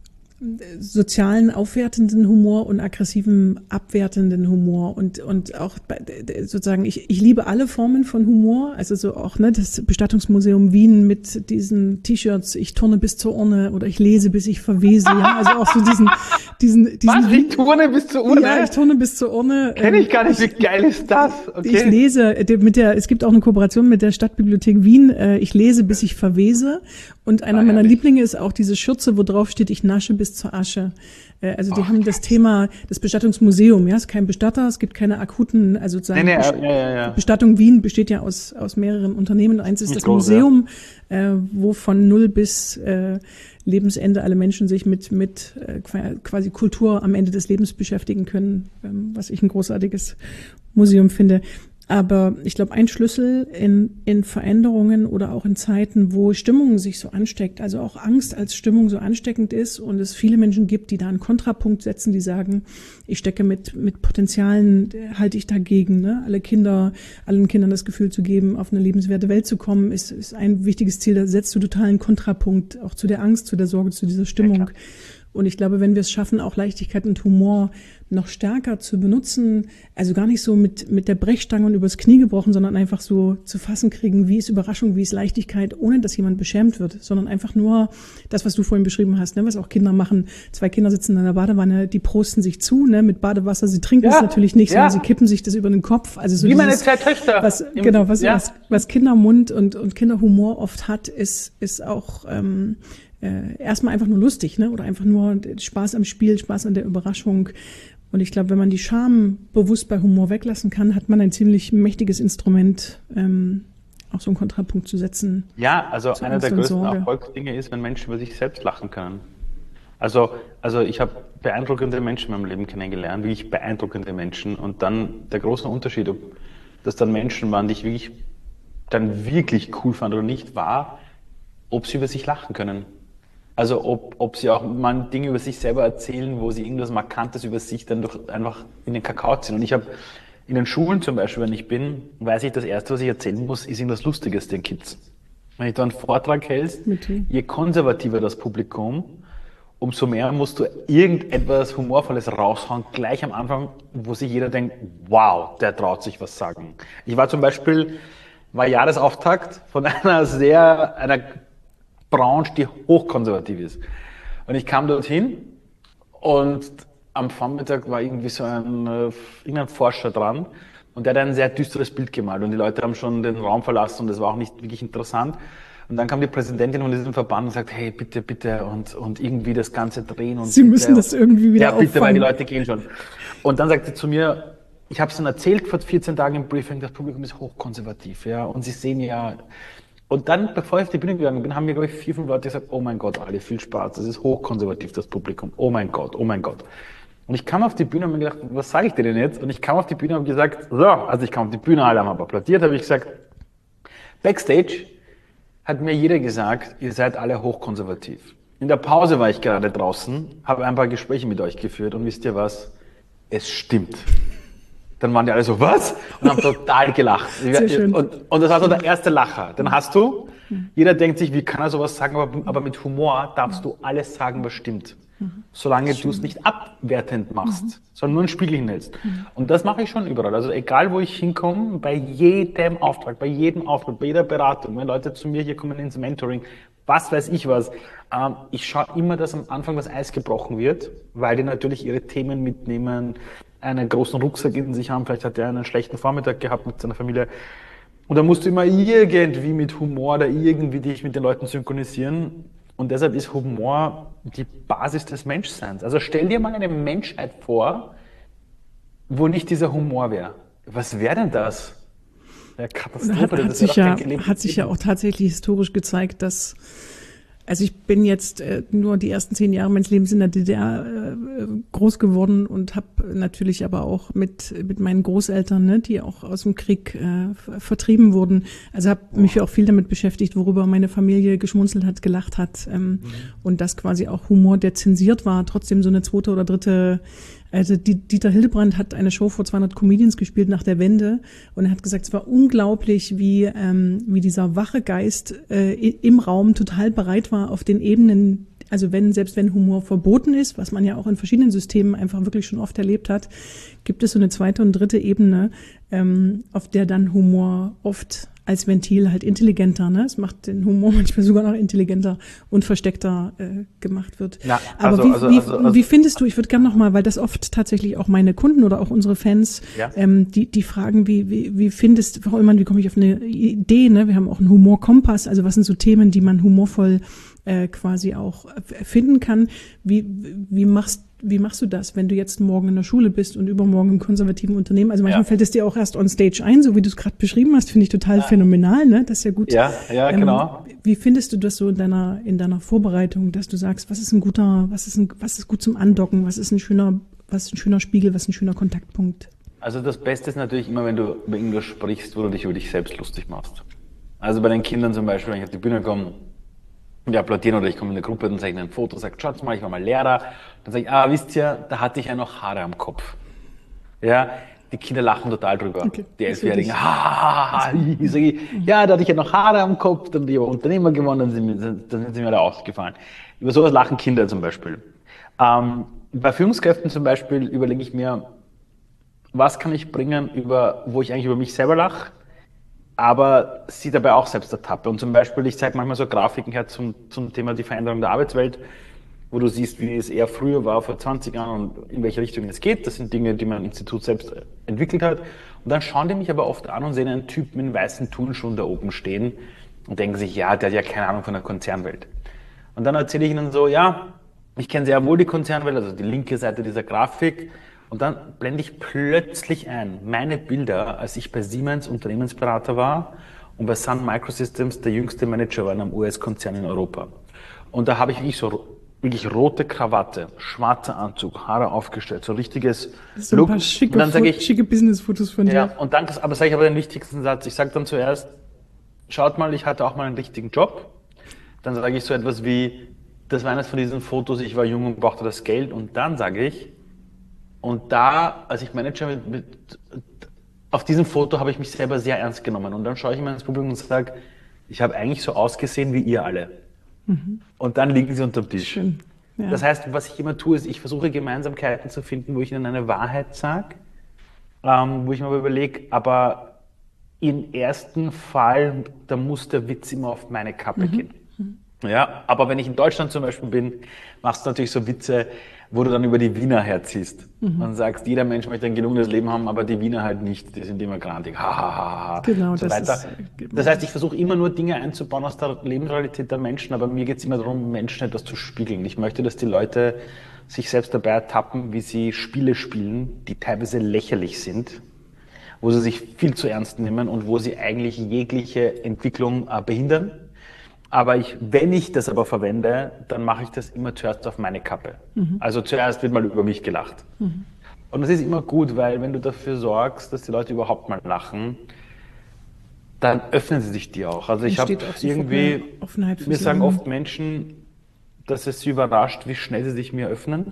sozialen aufwertenden Humor und aggressiven abwertenden Humor und und auch sozusagen ich ich liebe alle Formen von Humor, also so auch ne das Bestattungsmuseum Wien mit diesen T-Shirts, ich turne bis zur Urne oder ich lese bis ich verwese, ja, also auch so diesen diesen diesen Was, ich turne bis zur Urne? Ja, ich turne bis zur Urne. Kenn ich gar nicht, wie geil ist das? Okay. Ich lese mit der es gibt auch eine Kooperation mit der Stadtbibliothek Wien, ich lese bis ich verwese und einer ah, meiner Lieblinge ist auch diese Schürze, wo drauf steht, ich nasche bis zur Asche. Also die oh, haben das Thema, das Bestattungsmuseum, ja, es ist kein Bestatter, es gibt keine akuten, also sozusagen nee, nee, Best- ja, ja, ja. Bestattung Wien besteht ja aus aus mehreren Unternehmen. Eins ist das groß, Museum, ja. äh, wo von null bis äh, Lebensende alle Menschen sich mit mit äh, quasi Kultur am Ende des Lebens beschäftigen können, ähm, was ich ein großartiges Museum finde. Aber ich glaube, ein Schlüssel in, in Veränderungen oder auch in Zeiten, wo Stimmung sich so ansteckt, also auch Angst als Stimmung so ansteckend ist und es viele Menschen gibt, die da einen Kontrapunkt setzen, die sagen, ich stecke mit, mit Potenzialen, halte ich dagegen, ne? Alle Kinder, allen Kindern das Gefühl zu geben, auf eine lebenswerte Welt zu kommen, ist, ist ein wichtiges Ziel. Da setzt du totalen Kontrapunkt auch zu der Angst, zu der Sorge, zu dieser Stimmung. Ja, und ich glaube, wenn wir es schaffen, auch Leichtigkeit und Humor noch stärker zu benutzen, also gar nicht so mit mit der Brechstange und übers Knie gebrochen, sondern einfach so zu fassen kriegen, wie ist Überraschung, wie ist Leichtigkeit, ohne dass jemand beschämt wird, sondern einfach nur das, was du vorhin beschrieben hast, ne, was auch Kinder machen. Zwei Kinder sitzen in der Badewanne, die prosten sich zu, ne, mit Badewasser, sie trinken ja, es natürlich nicht, sondern ja. sie kippen sich das über den Kopf. Also so wie dieses, meine zwei Töchter. Was, Im, genau, was, ja. was, was Kindermund und, und Kinderhumor oft hat, ist, ist auch ähm, äh, erstmal einfach nur lustig, ne, oder einfach nur Spaß am Spiel, Spaß an der Überraschung. Und ich glaube, wenn man die Scham bewusst bei Humor weglassen kann, hat man ein ziemlich mächtiges Instrument, ähm, auch so einen Kontrapunkt zu setzen. Ja, also einer der größten Erfolgsdinge ist, wenn Menschen über sich selbst lachen können. Also, also ich habe beeindruckende Menschen in meinem Leben kennengelernt, wirklich beeindruckende Menschen. Und dann der große Unterschied, ob das dann Menschen waren, die ich wirklich dann wirklich cool fand oder nicht, war, ob sie über sich lachen können. Also ob, ob sie auch mal Dinge über sich selber erzählen, wo sie irgendwas Markantes über sich dann doch einfach in den Kakao ziehen. Und ich habe in den Schulen zum Beispiel, wenn ich bin, weiß ich, das Erste, was ich erzählen muss, ist irgendwas Lustiges den Kids. Wenn ich da einen Vortrag hältst, je konservativer das Publikum, umso mehr musst du irgendetwas Humorvolles raushauen, gleich am Anfang, wo sich jeder denkt, wow, der traut sich was sagen. Ich war zum Beispiel, war Jahresauftakt von einer sehr, einer Branche, die hochkonservativ ist. Und ich kam dorthin und am Vormittag war irgendwie so ein, äh, irgendein Forscher dran und der hat ein sehr düsteres Bild gemalt und die Leute haben schon den Raum verlassen und das war auch nicht wirklich interessant. Und dann kam die Präsidentin von diesem Verband und sagt, hey, bitte, bitte und, und irgendwie das Ganze drehen. Und Sie bitte, müssen das irgendwie wieder auffangen. Ja, bitte, auffangen. weil die Leute gehen schon. Und dann sagt sie zu mir, ich habe es dann erzählt vor vierzehn Tagen im Briefing, das Publikum ist hochkonservativ, ja, und Sie sehen ja. Und dann, bevor ich auf die Bühne gegangen bin, haben mir, glaube ich, vier, fünf Leute gesagt, oh mein Gott, alle, viel Spaß, das ist hochkonservativ, das Publikum, oh mein Gott, oh mein Gott. Und ich kam auf die Bühne und mir gedacht, was sage ich dir denn jetzt? Und ich kam auf die Bühne und habe gesagt, so, also ich kam auf die Bühne, alle haben aber applaudiert, habe ich gesagt, Backstage hat mir jeder gesagt, ihr seid alle hochkonservativ. In der Pause war ich gerade draußen, habe ein paar Gespräche mit euch geführt und wisst ihr was? Es stimmt. Dann waren die alle so, was? Und haben total gelacht. Sehr schön. Und, und das war so der erste Lacher. Dann hast du, jeder denkt sich, wie kann er sowas sagen, aber, aber mit Humor darfst du alles sagen, was stimmt. Solange du es nicht abwertend machst, mhm. sondern nur einen Spiegel hinhältst. Mhm. Und das mache ich schon überall. Also egal, wo ich hinkomme, bei jedem Auftrag, bei jedem Auftrag, bei jeder Beratung, wenn Leute zu mir hier kommen ins Mentoring, was weiß ich was, ähm, ich schaue immer, dass am Anfang das Eis gebrochen wird, weil die natürlich ihre Themen mitnehmen, einen großen Rucksack in sich haben, vielleicht hat er einen schlechten Vormittag gehabt mit seiner Familie. Und dann musst du immer irgendwie mit Humor oder irgendwie dich mit den Leuten synchronisieren. Und deshalb ist Humor die Basis des Menschseins. Also stell dir mal eine Menschheit vor, wo nicht dieser Humor wäre. Was wäre denn das? Ja, Katastrophe. Hat, hat, das sich ja, hat sich ja auch tatsächlich historisch gezeigt, dass, also ich bin jetzt äh, nur die ersten zehn Jahre meines Lebens in der D D R äh, groß geworden und habe natürlich aber auch mit mit meinen Großeltern, ne, die auch aus dem Krieg äh, vertrieben wurden. Also habe oh. mich auch viel damit beschäftigt, worüber meine Familie geschmunzelt hat, gelacht hat ähm, mhm. und das quasi auch Humor, der zensiert war, trotzdem so eine zweite oder dritte. Also die, Dieter Hildebrandt hat eine Show vor zweihundert Comedians gespielt nach der Wende und er hat gesagt, es war unglaublich, wie ähm, wie dieser wache Geist äh, im Raum total bereit war, auf den Ebenen Also wenn, selbst wenn Humor verboten ist, was man ja auch in verschiedenen Systemen einfach wirklich schon oft erlebt hat, gibt es so eine zweite und dritte Ebene, ähm, auf der dann Humor oft als Ventil halt intelligenter, ne? Es macht den Humor manchmal sogar noch intelligenter und versteckter äh, gemacht wird. Ja, aber also, wie, also, wie, also, also, wie findest du, ich würde gerne nochmal, weil das oft tatsächlich auch meine Kunden oder auch unsere Fans, ja. ähm, die, die fragen, wie, wie, wie findest, Frau Ullmann, wie komme ich auf eine Idee, ne? Wir haben auch einen Humorkompass, also was sind so Themen, die man humorvoll äh, quasi auch finden kann. Wie, wie machst Wie machst du das, wenn du jetzt morgen in der Schule bist und übermorgen im konservativen Unternehmen? Also manchmal ja. fällt es dir auch erst on stage ein, so wie du es gerade beschrieben hast, finde ich total ja. phänomenal, ne? Das ist ja gut. Ja, ja, ähm, genau. Wie findest du das so in deiner in deiner Vorbereitung, dass du sagst, was ist ein guter, was ist ein, was ist gut zum Andocken, was ist ein schöner, was ist ein schöner Spiegel, was ist ein schöner Kontaktpunkt? Also das Beste ist natürlich immer, wenn du über irgendwas sprichst, wo du dich über dich selbst lustig machst. Also bei den Kindern zum Beispiel, wenn ich auf die Bühne komme, die applaudieren oder ich komme in eine Gruppe und zeige ihnen ein Foto, sage, schaut mal, ich war mal Lehrer. Dann sage ich, ah, wisst ihr, da hatte ich ja noch Haare am Kopf. Ja, die Kinder lachen total drüber. Okay. Die Elfjährigen, ha, ha, ha, ha. Ich sage, ja, da hatte ich ja noch Haare am Kopf, dann bin ich aber Unternehmer geworden, dann sind, mir, dann sind sie mir alle ausgefallen. Über sowas lachen Kinder zum Beispiel. Ähm, bei Führungskräften zum Beispiel überlege ich mir, was kann ich bringen, über, wo ich eigentlich über mich selber lache, aber sie dabei auch selbst ertappe. Und zum Beispiel, ich zeige manchmal so Grafiken her zum, zum Thema die Veränderung der Arbeitswelt, wo du siehst, wie es eher früher war, vor zwanzig Jahren und in welche Richtung es geht. Das sind Dinge, die mein Institut selbst entwickelt hat. Und dann schauen die mich aber oft an und sehen einen Typen in weißen Turnschuhen da oben stehen und denken sich, ja, der hat ja keine Ahnung von der Konzernwelt. Und dann erzähle ich ihnen so, ja, ich kenne sehr wohl die Konzernwelt, also die linke Seite dieser Grafik. Und dann blende ich plötzlich ein, meine Bilder, als ich bei Siemens Unternehmensberater war und bei Sun Microsystems der jüngste Manager war in einem U S-Konzern in Europa. Und da habe ich wirklich so wirklich rote Krawatte, schwarzer Anzug, Haare aufgestellt, so richtiges so Look. Ein paar schicke, und dann sage ich, schicke Business-Fotos von dir. Ja, und dann, aber sage ich aber den wichtigsten Satz. Ich sage dann zuerst, schaut mal, ich hatte auch mal einen richtigen Job. Dann sage ich so etwas wie, das war eines von diesen Fotos, ich war jung und brauchte das Geld. Und dann sage ich, und da, als ich Manager mit, mit auf diesem Foto habe ich mich selber sehr ernst genommen. Und dann schaue ich mir ins Publikum und sage, ich habe eigentlich so ausgesehen wie ihr alle. Mhm. Und dann liegen sie unterm Tisch. Schön. Ja. Das heißt, was ich immer tue, ist, ich versuche Gemeinsamkeiten zu finden, wo ich ihnen eine Wahrheit sage, ähm, wo ich mir aber überlege, aber im ersten Fall, da muss der Witz immer auf meine Kappe mhm. gehen. Mhm. Ja, aber wenn ich in Deutschland zum Beispiel bin, machst du natürlich so Witze, wo du dann über die Wiener herziehst mhm. und sagst, jeder Mensch möchte ein gelungenes Leben haben, aber die Wiener halt nicht, die sind immer grantig, ha, ha, ha, ha, genau, und so das weiter. Ist, das heißt, ich versuche immer nur Dinge einzubauen aus der Lebensrealität der Menschen, aber mir geht es immer darum, Menschen etwas zu spiegeln. Ich möchte, dass die Leute sich selbst dabei ertappen, wie sie Spiele spielen, die teilweise lächerlich sind, wo sie sich viel zu ernst nehmen und wo sie eigentlich jegliche Entwicklung äh, behindern. Aber ich, wenn ich das aber verwende, dann mache ich das immer zuerst auf meine Kappe. Mhm. Also zuerst wird mal über mich gelacht. Mhm. Und das ist immer gut, weil wenn du dafür sorgst, dass die Leute überhaupt mal lachen, dann öffnen sie sich dir auch. Also ich habe irgendwie, mir sagen oft Menschen, dass es sie überrascht, wie schnell sie sich mir öffnen.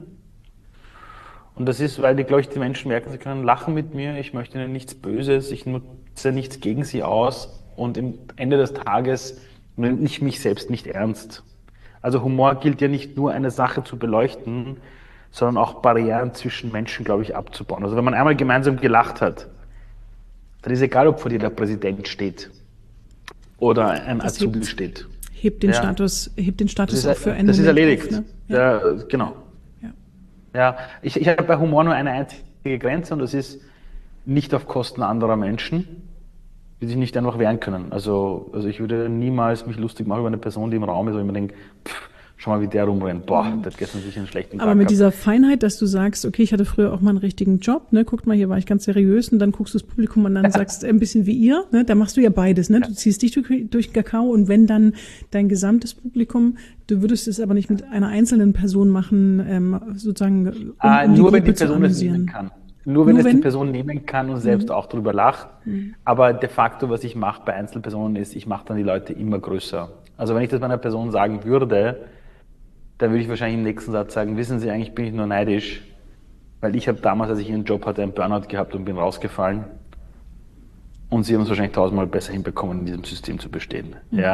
Und das ist, weil die, glaube ich, die Menschen merken, sie können lachen mit mir, ich möchte ihnen nichts Böses, ich nutze nichts gegen sie aus und am Ende des Tages nehme ich mich selbst nicht ernst. Also Humor gilt ja nicht nur eine Sache zu beleuchten, sondern auch Barrieren zwischen Menschen, glaube ich, abzubauen. Also wenn man einmal gemeinsam gelacht hat, dann ist egal, ob vor dir der Präsident steht oder ein das Azubi hebt, steht. Hebt den ja. Status, hebt den Status auch für einen Das Moment ist erledigt. Auf, ne? ja. Ja, genau. Ja, ja ich, ich habe bei Humor nur eine einzige Grenze und das ist nicht auf Kosten anderer Menschen, die sich nicht einfach wehren können. Also, also ich würde niemals mich lustig machen über eine Person, die im Raum ist, wo ich mir denke, pff, schau mal, wie der rumrennt. Boah, der hat gestern sich einen schlechten Tag Aber mit gehabt. dieser Feinheit, dass du sagst, okay, ich hatte früher auch mal einen richtigen Job, ne, guckt mal, hier war ich ganz seriös und dann guckst du das Publikum und dann sagst ein bisschen wie ihr, ne, da machst du ja beides, ne, du ziehst dich durch, durch den Kakao und wenn dann dein gesamtes Publikum, du würdest es aber nicht mit einer einzelnen Person machen, ähm, sozusagen, um, ah, um nur die wenn die Gruppe zu Person es amüsieren. nehmen kann. Nur wenn Nur es wenn? die Person nehmen kann und selbst Mhm. auch drüber lacht. Mhm. Aber de facto, was ich mache bei Einzelpersonen ist, ich mache dann die Leute immer größer. Also wenn ich das bei einer Person sagen würde, dann würde ich wahrscheinlich im nächsten Satz sagen, wissen Sie, eigentlich bin ich nur neidisch, weil ich habe damals, als ich einen Job hatte, einen Burnout gehabt und bin rausgefallen. Und Sie haben es wahrscheinlich tausendmal besser hinbekommen, in diesem System zu bestehen. Mhm. Ja,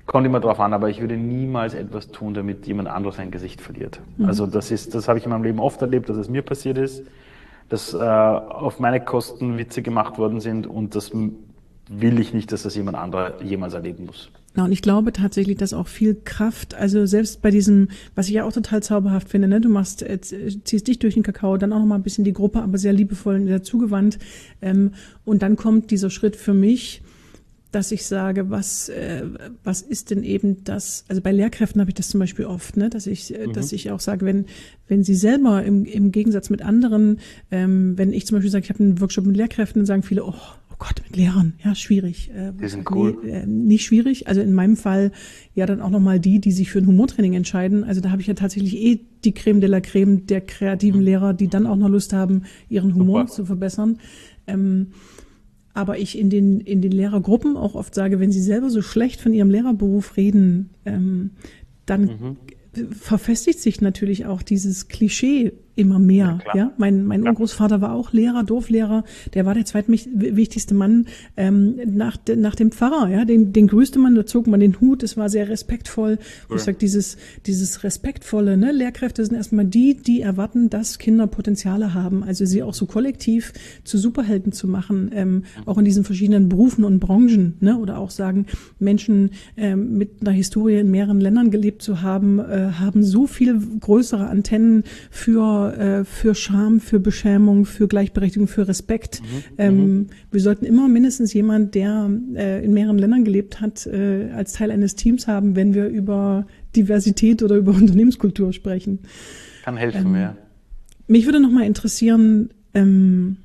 Kommt immer drauf an, aber ich würde niemals etwas tun, damit jemand anderes sein Gesicht verliert. Mhm. Also das ist, das habe ich in meinem Leben oft erlebt, dass es mir passiert ist, dass äh, auf meine Kosten Witze gemacht worden sind und das will ich nicht, dass das jemand anderer jemals erleben muss. Ja, und ich glaube tatsächlich, dass auch viel Kraft, also selbst bei diesem, was ich ja auch total zauberhaft finde, ne, du machst, äh, ziehst dich durch den Kakao, dann auch noch mal ein bisschen die Gruppe, aber sehr liebevoll und sehr zugewandt, ähm, und dann kommt dieser Schritt für mich, dass ich sage, was, äh, was ist denn eben das, also bei Lehrkräften habe ich das zum Beispiel oft, ne, dass ich, äh, mhm. dass ich auch sage, wenn, wenn sie selber im, im Gegensatz mit anderen, ähm, wenn ich zum Beispiel sage, ich habe einen Workshop mit Lehrkräften, dann sagen viele, oh, oh Gott, mit Lehrern, ja, schwierig. Äh, die sind cool. Nee, äh, nicht schwierig, also in meinem Fall ja dann auch nochmal die, die sich für ein Humortraining entscheiden, also da habe ich ja tatsächlich eh die Creme de la Creme der kreativen mhm. Lehrer, die dann auch noch Lust haben, ihren Humor Super. zu verbessern. Ähm, Aber ich in den, in den Lehrergruppen auch oft sage, wenn sie selber so schlecht von ihrem Lehrerberuf reden, ähm, dann mhm. verfestigt sich natürlich auch dieses Klischee immer mehr. Ja, ja? Mein, mein ja. Urgroßvater war auch Lehrer, Dorflehrer. Der war der zweitwichtigste Mann ähm, nach, de, nach dem Pfarrer. Ja, den, den grüßte man, da zog man den Hut. Es war sehr respektvoll. Cool. Ich sag dieses, dieses respektvolle. Ne? Lehrkräfte sind erstmal die, die erwarten, dass Kinder Potenziale haben. Also sie auch so kollektiv zu Superhelden zu machen, ähm, auch in diesen verschiedenen Berufen und Branchen. Ne? Oder auch sagen, Menschen ähm, mit einer Historie in mehreren Ländern gelebt zu haben, äh, haben so viel größere Antennen für für Scham, für Beschämung, für Gleichberechtigung, für Respekt. Mhm, ähm, wir sollten immer mindestens jemand, der äh, in mehreren Ländern gelebt hat, äh, als Teil eines Teams haben, wenn wir über Diversität oder über Unternehmenskultur sprechen. Kann helfen, ähm, ja. Mich würde noch mal interessieren, ähm,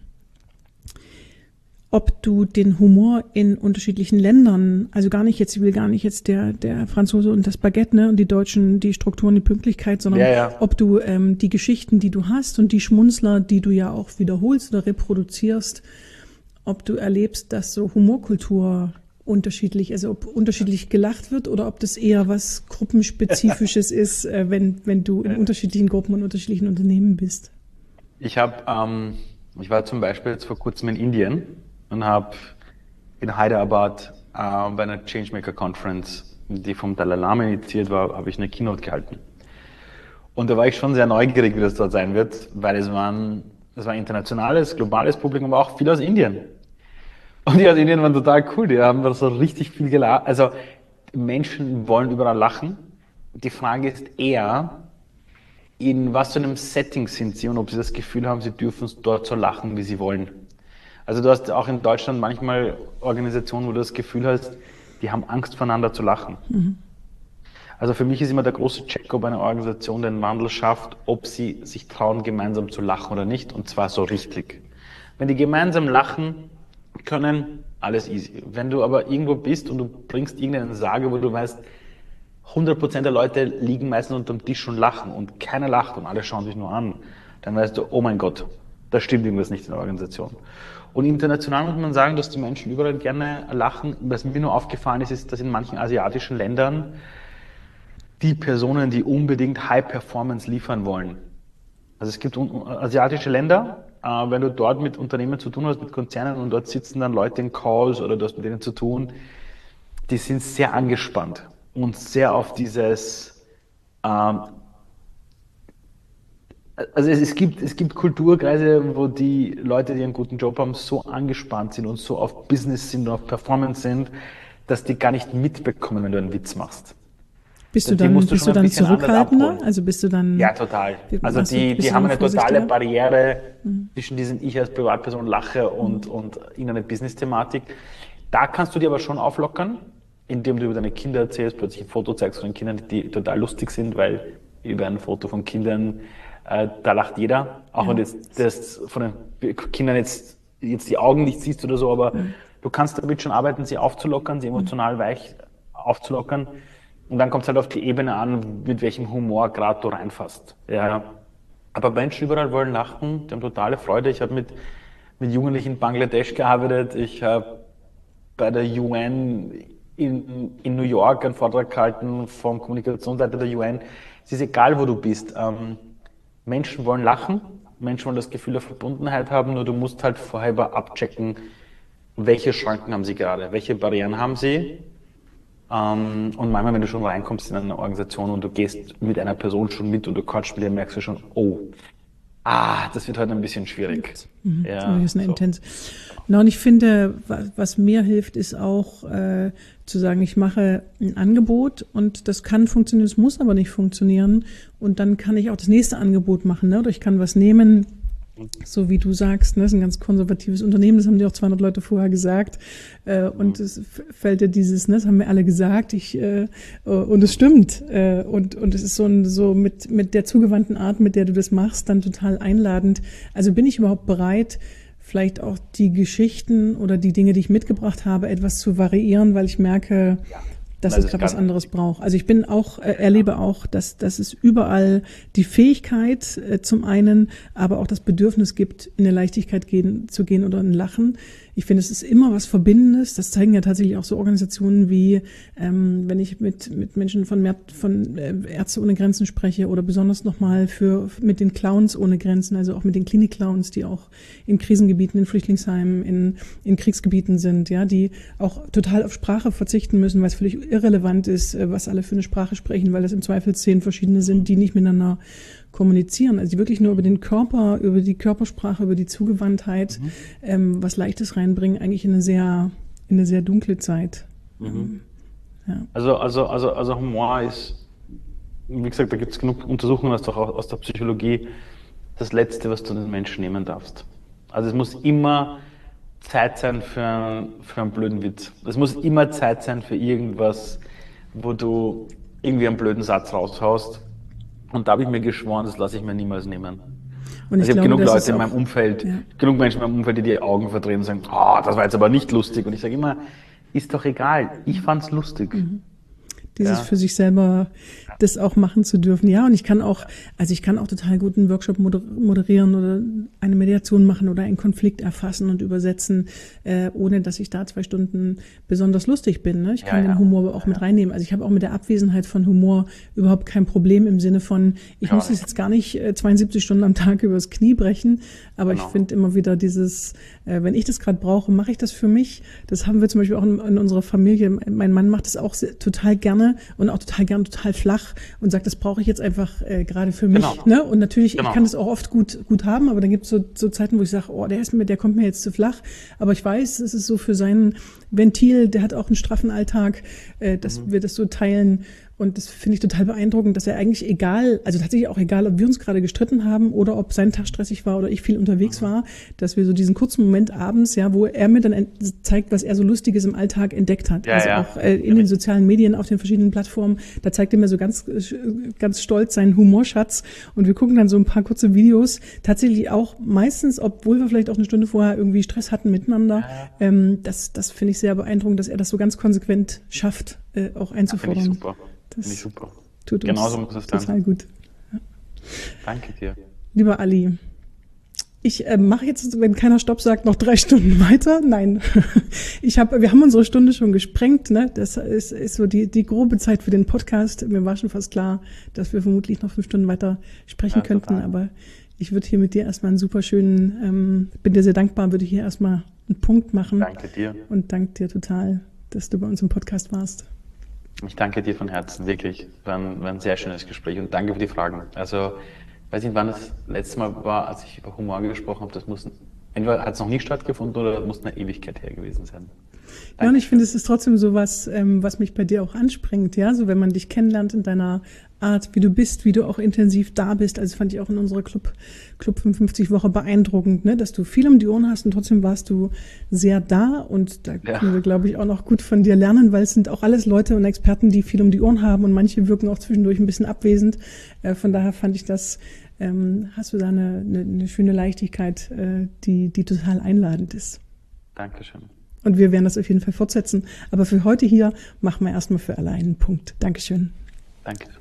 ob du den Humor in unterschiedlichen Ländern, also gar nicht jetzt, ich will gar nicht jetzt der der Franzose und das Baguette, ne, und die Deutschen, die Strukturen, die Pünktlichkeit, sondern ja, ja. ob du ähm, die Geschichten, die du hast und die Schmunzler, die du ja auch wiederholst oder reproduzierst, ob du erlebst, dass so Humorkultur unterschiedlich, also ob unterschiedlich gelacht wird oder ob das eher was Gruppenspezifisches ist, äh, wenn wenn du in unterschiedlichen Gruppen und unterschiedlichen Unternehmen bist. Ich habe, ähm, ich war zum Beispiel jetzt vor kurzem in Indien und habe in Hyderabad äh, bei einer Changemaker Conference, die vom Dalai Lama initiiert war, habe ich eine Keynote gehalten. Und da war ich schon sehr neugierig, wie das dort sein wird, weil es waren, es war ein internationales, globales Publikum, aber auch viel aus Indien. Und die aus Indien waren total cool, die haben da so richtig viel gelacht. Also Menschen wollen überall lachen. Die Frage ist eher, in was für einem Setting sind sie und ob sie das Gefühl haben, sie dürfen dort so lachen, wie sie wollen. Also du hast auch in Deutschland manchmal Organisationen, wo du das Gefühl hast, die haben Angst voneinander zu lachen. Mhm. Also für mich ist immer der große Check, ob eine Organisation den Wandel schafft, ob sie sich trauen, gemeinsam zu lachen oder nicht, und zwar so richtig. Wenn die gemeinsam lachen können, alles easy. Wenn du aber irgendwo bist und du bringst irgendeine Sage, wo du weißt, hundert Prozent der Leute liegen meistens unterm Tisch und lachen und keiner lacht und alle schauen sich nur an, dann weißt du, oh mein Gott, da stimmt irgendwas nicht in der Organisation. Und international muss man sagen, dass die Menschen überall gerne lachen. Was mir nur aufgefallen ist, ist, dass in manchen asiatischen Ländern die Personen, die unbedingt High Performance liefern wollen. Also es gibt asiatische Länder, äh, wenn du dort mit Unternehmen zu tun hast, mit Konzernen, und dort sitzen dann Leute in Calls oder du hast mit denen zu tun, die sind sehr angespannt und sehr auf dieses, ähm, also es, es gibt, es gibt Kulturkreise, wo die Leute, die einen guten Job haben, so angespannt sind und so auf Business sind und auf Performance sind, dass die gar nicht mitbekommen, wenn du einen Witz machst. Bist du dann, bist du dann zurückhaltender? Also bist du dann? Ja, total. Also die, die haben eine totale Barriere mhm. zwischen diesem ich als Privatperson lache und, mhm. und irgendeine Business-Thematik. Da kannst du dir aber schon auflockern, indem du über deine Kinder erzählst, plötzlich ein Foto zeigst von den Kindern, die total lustig sind, weil über ein Foto von Kindern, äh, da lacht jeder. Auch ja. wenn du jetzt das von den Kindern jetzt, jetzt die Augen nicht siehst oder so, aber mhm. du kannst damit schon arbeiten, sie aufzulockern, sie emotional mhm. weich aufzulockern. Und dann kommt es halt auf die Ebene an, mit welchem Humor gerade du reinfasst. Ja. Aber Menschen überall wollen lachen, die haben totale Freude. Ich habe mit, mit Jugendlichen in Bangladesch gearbeitet. Ich habe bei der U N in, in New York einen Vortrag gehalten vom Kommunikationsleiter der U N. Es ist egal, wo du bist. Ähm, Menschen wollen lachen, Menschen wollen das Gefühl der Verbundenheit haben, nur du musst halt vorher abchecken, welche Schranken haben sie gerade, welche Barrieren haben sie. Ähm, und manchmal, wenn du schon reinkommst in eine Organisation und du gehst mit einer Person schon mit und du quatschst mit ihr, merkst du schon, oh, ah, das wird heute ein bisschen schwierig. Mhm. Ja, das ist eine so. Intens. Na, und ich finde, was, was mir hilft, ist auch äh, zu sagen, ich mache ein Angebot und das kann funktionieren, es muss aber nicht funktionieren. Und dann kann ich auch das nächste Angebot machen. Ne? Oder ich kann was nehmen, so wie du sagst, ne, das ist ein ganz konservatives Unternehmen, das haben dir auch zweihundert Leute vorher gesagt, äh, und es f- fällt dir dieses, ne, das haben wir alle gesagt, ich, äh, und es stimmt, äh, und, und es ist so ein, so mit, mit der zugewandten Art, mit der du das machst, dann total einladend. Also bin ich überhaupt bereit, vielleicht auch die Geschichten oder die Dinge, die ich mitgebracht habe, etwas zu variieren, weil ich merke, dass Das es ist gerade was ganz- anderes braucht. Also ich bin auch, äh, erlebe auch, dass, dass es überall die Fähigkeit äh, zum einen, aber auch das Bedürfnis gibt, in eine Leichtigkeit gehen, zu gehen oder ein Lachen. Ich finde, es ist immer was Verbindendes. Das zeigen ja tatsächlich auch so Organisationen wie, ähm, wenn ich mit, mit Menschen von, Mer- von äh, Ärzte ohne Grenzen spreche oder besonders nochmal für, mit den Clowns ohne Grenzen, also auch mit den Klinik-Clowns, die auch in Krisengebieten, in Flüchtlingsheimen, in, in Kriegsgebieten sind, ja, die auch total auf Sprache verzichten müssen, weil es völlig irrelevant ist, äh, was alle für eine Sprache sprechen, weil das im Zweifel zehn verschiedene sind, die nicht miteinander kommunizieren, also die wirklich nur über den Körper, über die Körpersprache, über die Zugewandtheit, mhm. ähm, was Leichtes reinbringen, eigentlich in eine sehr, in eine sehr dunkle Zeit. Mhm. Ja. Also, also, also, also Humor ist, wie gesagt, da gibt es genug Untersuchungen aus der, aus der Psychologie, das Letzte, was du den Menschen nehmen darfst. Also es muss immer Zeit sein für, einen, für einen blöden Witz. Es muss immer Zeit sein für irgendwas, wo du irgendwie einen blöden Satz raushaust. Und da habe ich mir geschworen, das lasse ich mir niemals nehmen. Und ich, also ich habe glaube, genug Leute in auch, meinem Umfeld, ja. genug Menschen in meinem Umfeld, die die Augen verdrehen und sagen, oh, das war jetzt aber nicht lustig. Und ich sage immer, ist doch egal, ich fand's lustig. Mhm. Dieses Ja. für sich selber das auch machen zu dürfen. Ja, und ich kann auch, also ich kann auch total gut einen Workshop moder- moderieren oder eine Mediation machen oder einen Konflikt erfassen und übersetzen, äh, ohne dass ich da zwei Stunden besonders lustig bin. Ne? Ich kann Ja, ja. den Humor aber auch mit reinnehmen. Also ich habe auch mit der Abwesenheit von Humor überhaupt kein Problem im Sinne von, ich Gar muss es nicht. jetzt gar nicht äh, zweiundsiebzig Stunden am Tag übers Knie brechen, aber Genau. ich finde immer wieder dieses, äh, wenn ich das gerade brauche, mache ich das für mich. Das haben wir zum Beispiel auch in, in unserer Familie. Mein Mann macht das auch sehr, total gerne und auch total gern total flach und sagt, das brauche ich jetzt einfach äh, gerade für mich. Genau. Ne? Und natürlich, Genau. ich kann das auch oft gut gut haben, aber dann gibt es so, so Zeiten, wo ich sage, oh, der ist mir, der kommt mir jetzt zu flach. Aber ich weiß, es ist so für sein Ventil, der hat auch einen straffen Alltag, äh, dass Mhm. wir das so teilen. Und das finde ich total beeindruckend, dass er eigentlich egal, also tatsächlich auch egal, ob wir uns gerade gestritten haben oder ob sein Tag stressig war oder ich viel unterwegs war, dass wir so diesen kurzen Moment abends, ja, wo er mir dann ent- zeigt, was er so Lustiges im Alltag entdeckt hat. Ja, also ja. auch äh, in den sozialen Medien, auf den verschiedenen Plattformen, da zeigt er mir so ganz, äh, ganz stolz seinen Humorschatz und wir gucken dann so ein paar kurze Videos, tatsächlich auch meistens, obwohl wir vielleicht auch eine Stunde vorher irgendwie Stress hatten miteinander, Ja. ähm, das, das finde ich sehr beeindruckend, dass er das so ganz konsequent schafft, äh, auch Finde einzufordern. ich super. Das Finde ich super. tut uns Genauso muss es sein. total gut. Danke dir. Lieber Ali, ich äh, mache jetzt, wenn keiner Stopp sagt, noch drei Stunden weiter. Nein, ich habe, wir haben unsere Stunde schon gesprengt. Ne? Das ist, ist so die, die grobe Zeit für den Podcast. Mir war schon fast klar, dass wir vermutlich noch fünf Stunden weiter sprechen Ja, könnten. total. Aber ich würde hier mit dir erstmal einen super schönen, ähm, bin dir sehr dankbar, würde hier erstmal einen Punkt machen. Danke dir. Und danke dir total, dass du bei uns im Podcast warst. Ich danke dir von Herzen, wirklich. War ein, war ein sehr schönes Gespräch und danke für die Fragen. Also, ich weiß nicht, wann das letzte Mal war, als ich über Humor gesprochen habe. Das muss, entweder hat es noch nie stattgefunden oder das muss eine Ewigkeit her gewesen sein. Ja, und ich finde, es ist trotzdem so was, ähm, was mich bei dir auch anspringt, ja, so wenn man dich kennenlernt in deiner Art, wie du bist, wie du auch intensiv da bist. Also fand ich auch in unserer Club, Club fünfundfünfzig Woche beeindruckend, ne, dass du viel um die Ohren hast und trotzdem warst du sehr da und da Ja. können wir, glaube ich, auch noch gut von dir lernen, weil es sind auch alles Leute und Experten, die viel um die Ohren haben und manche wirken auch zwischendurch ein bisschen abwesend. Äh, von daher fand ich das, ähm, hast du da eine, eine, eine schöne Leichtigkeit, äh, die, die total einladend ist. Dankeschön. Und wir werden das auf jeden Fall fortsetzen. Aber für heute hier machen wir erstmal für alle einen Punkt. Dankeschön. Danke.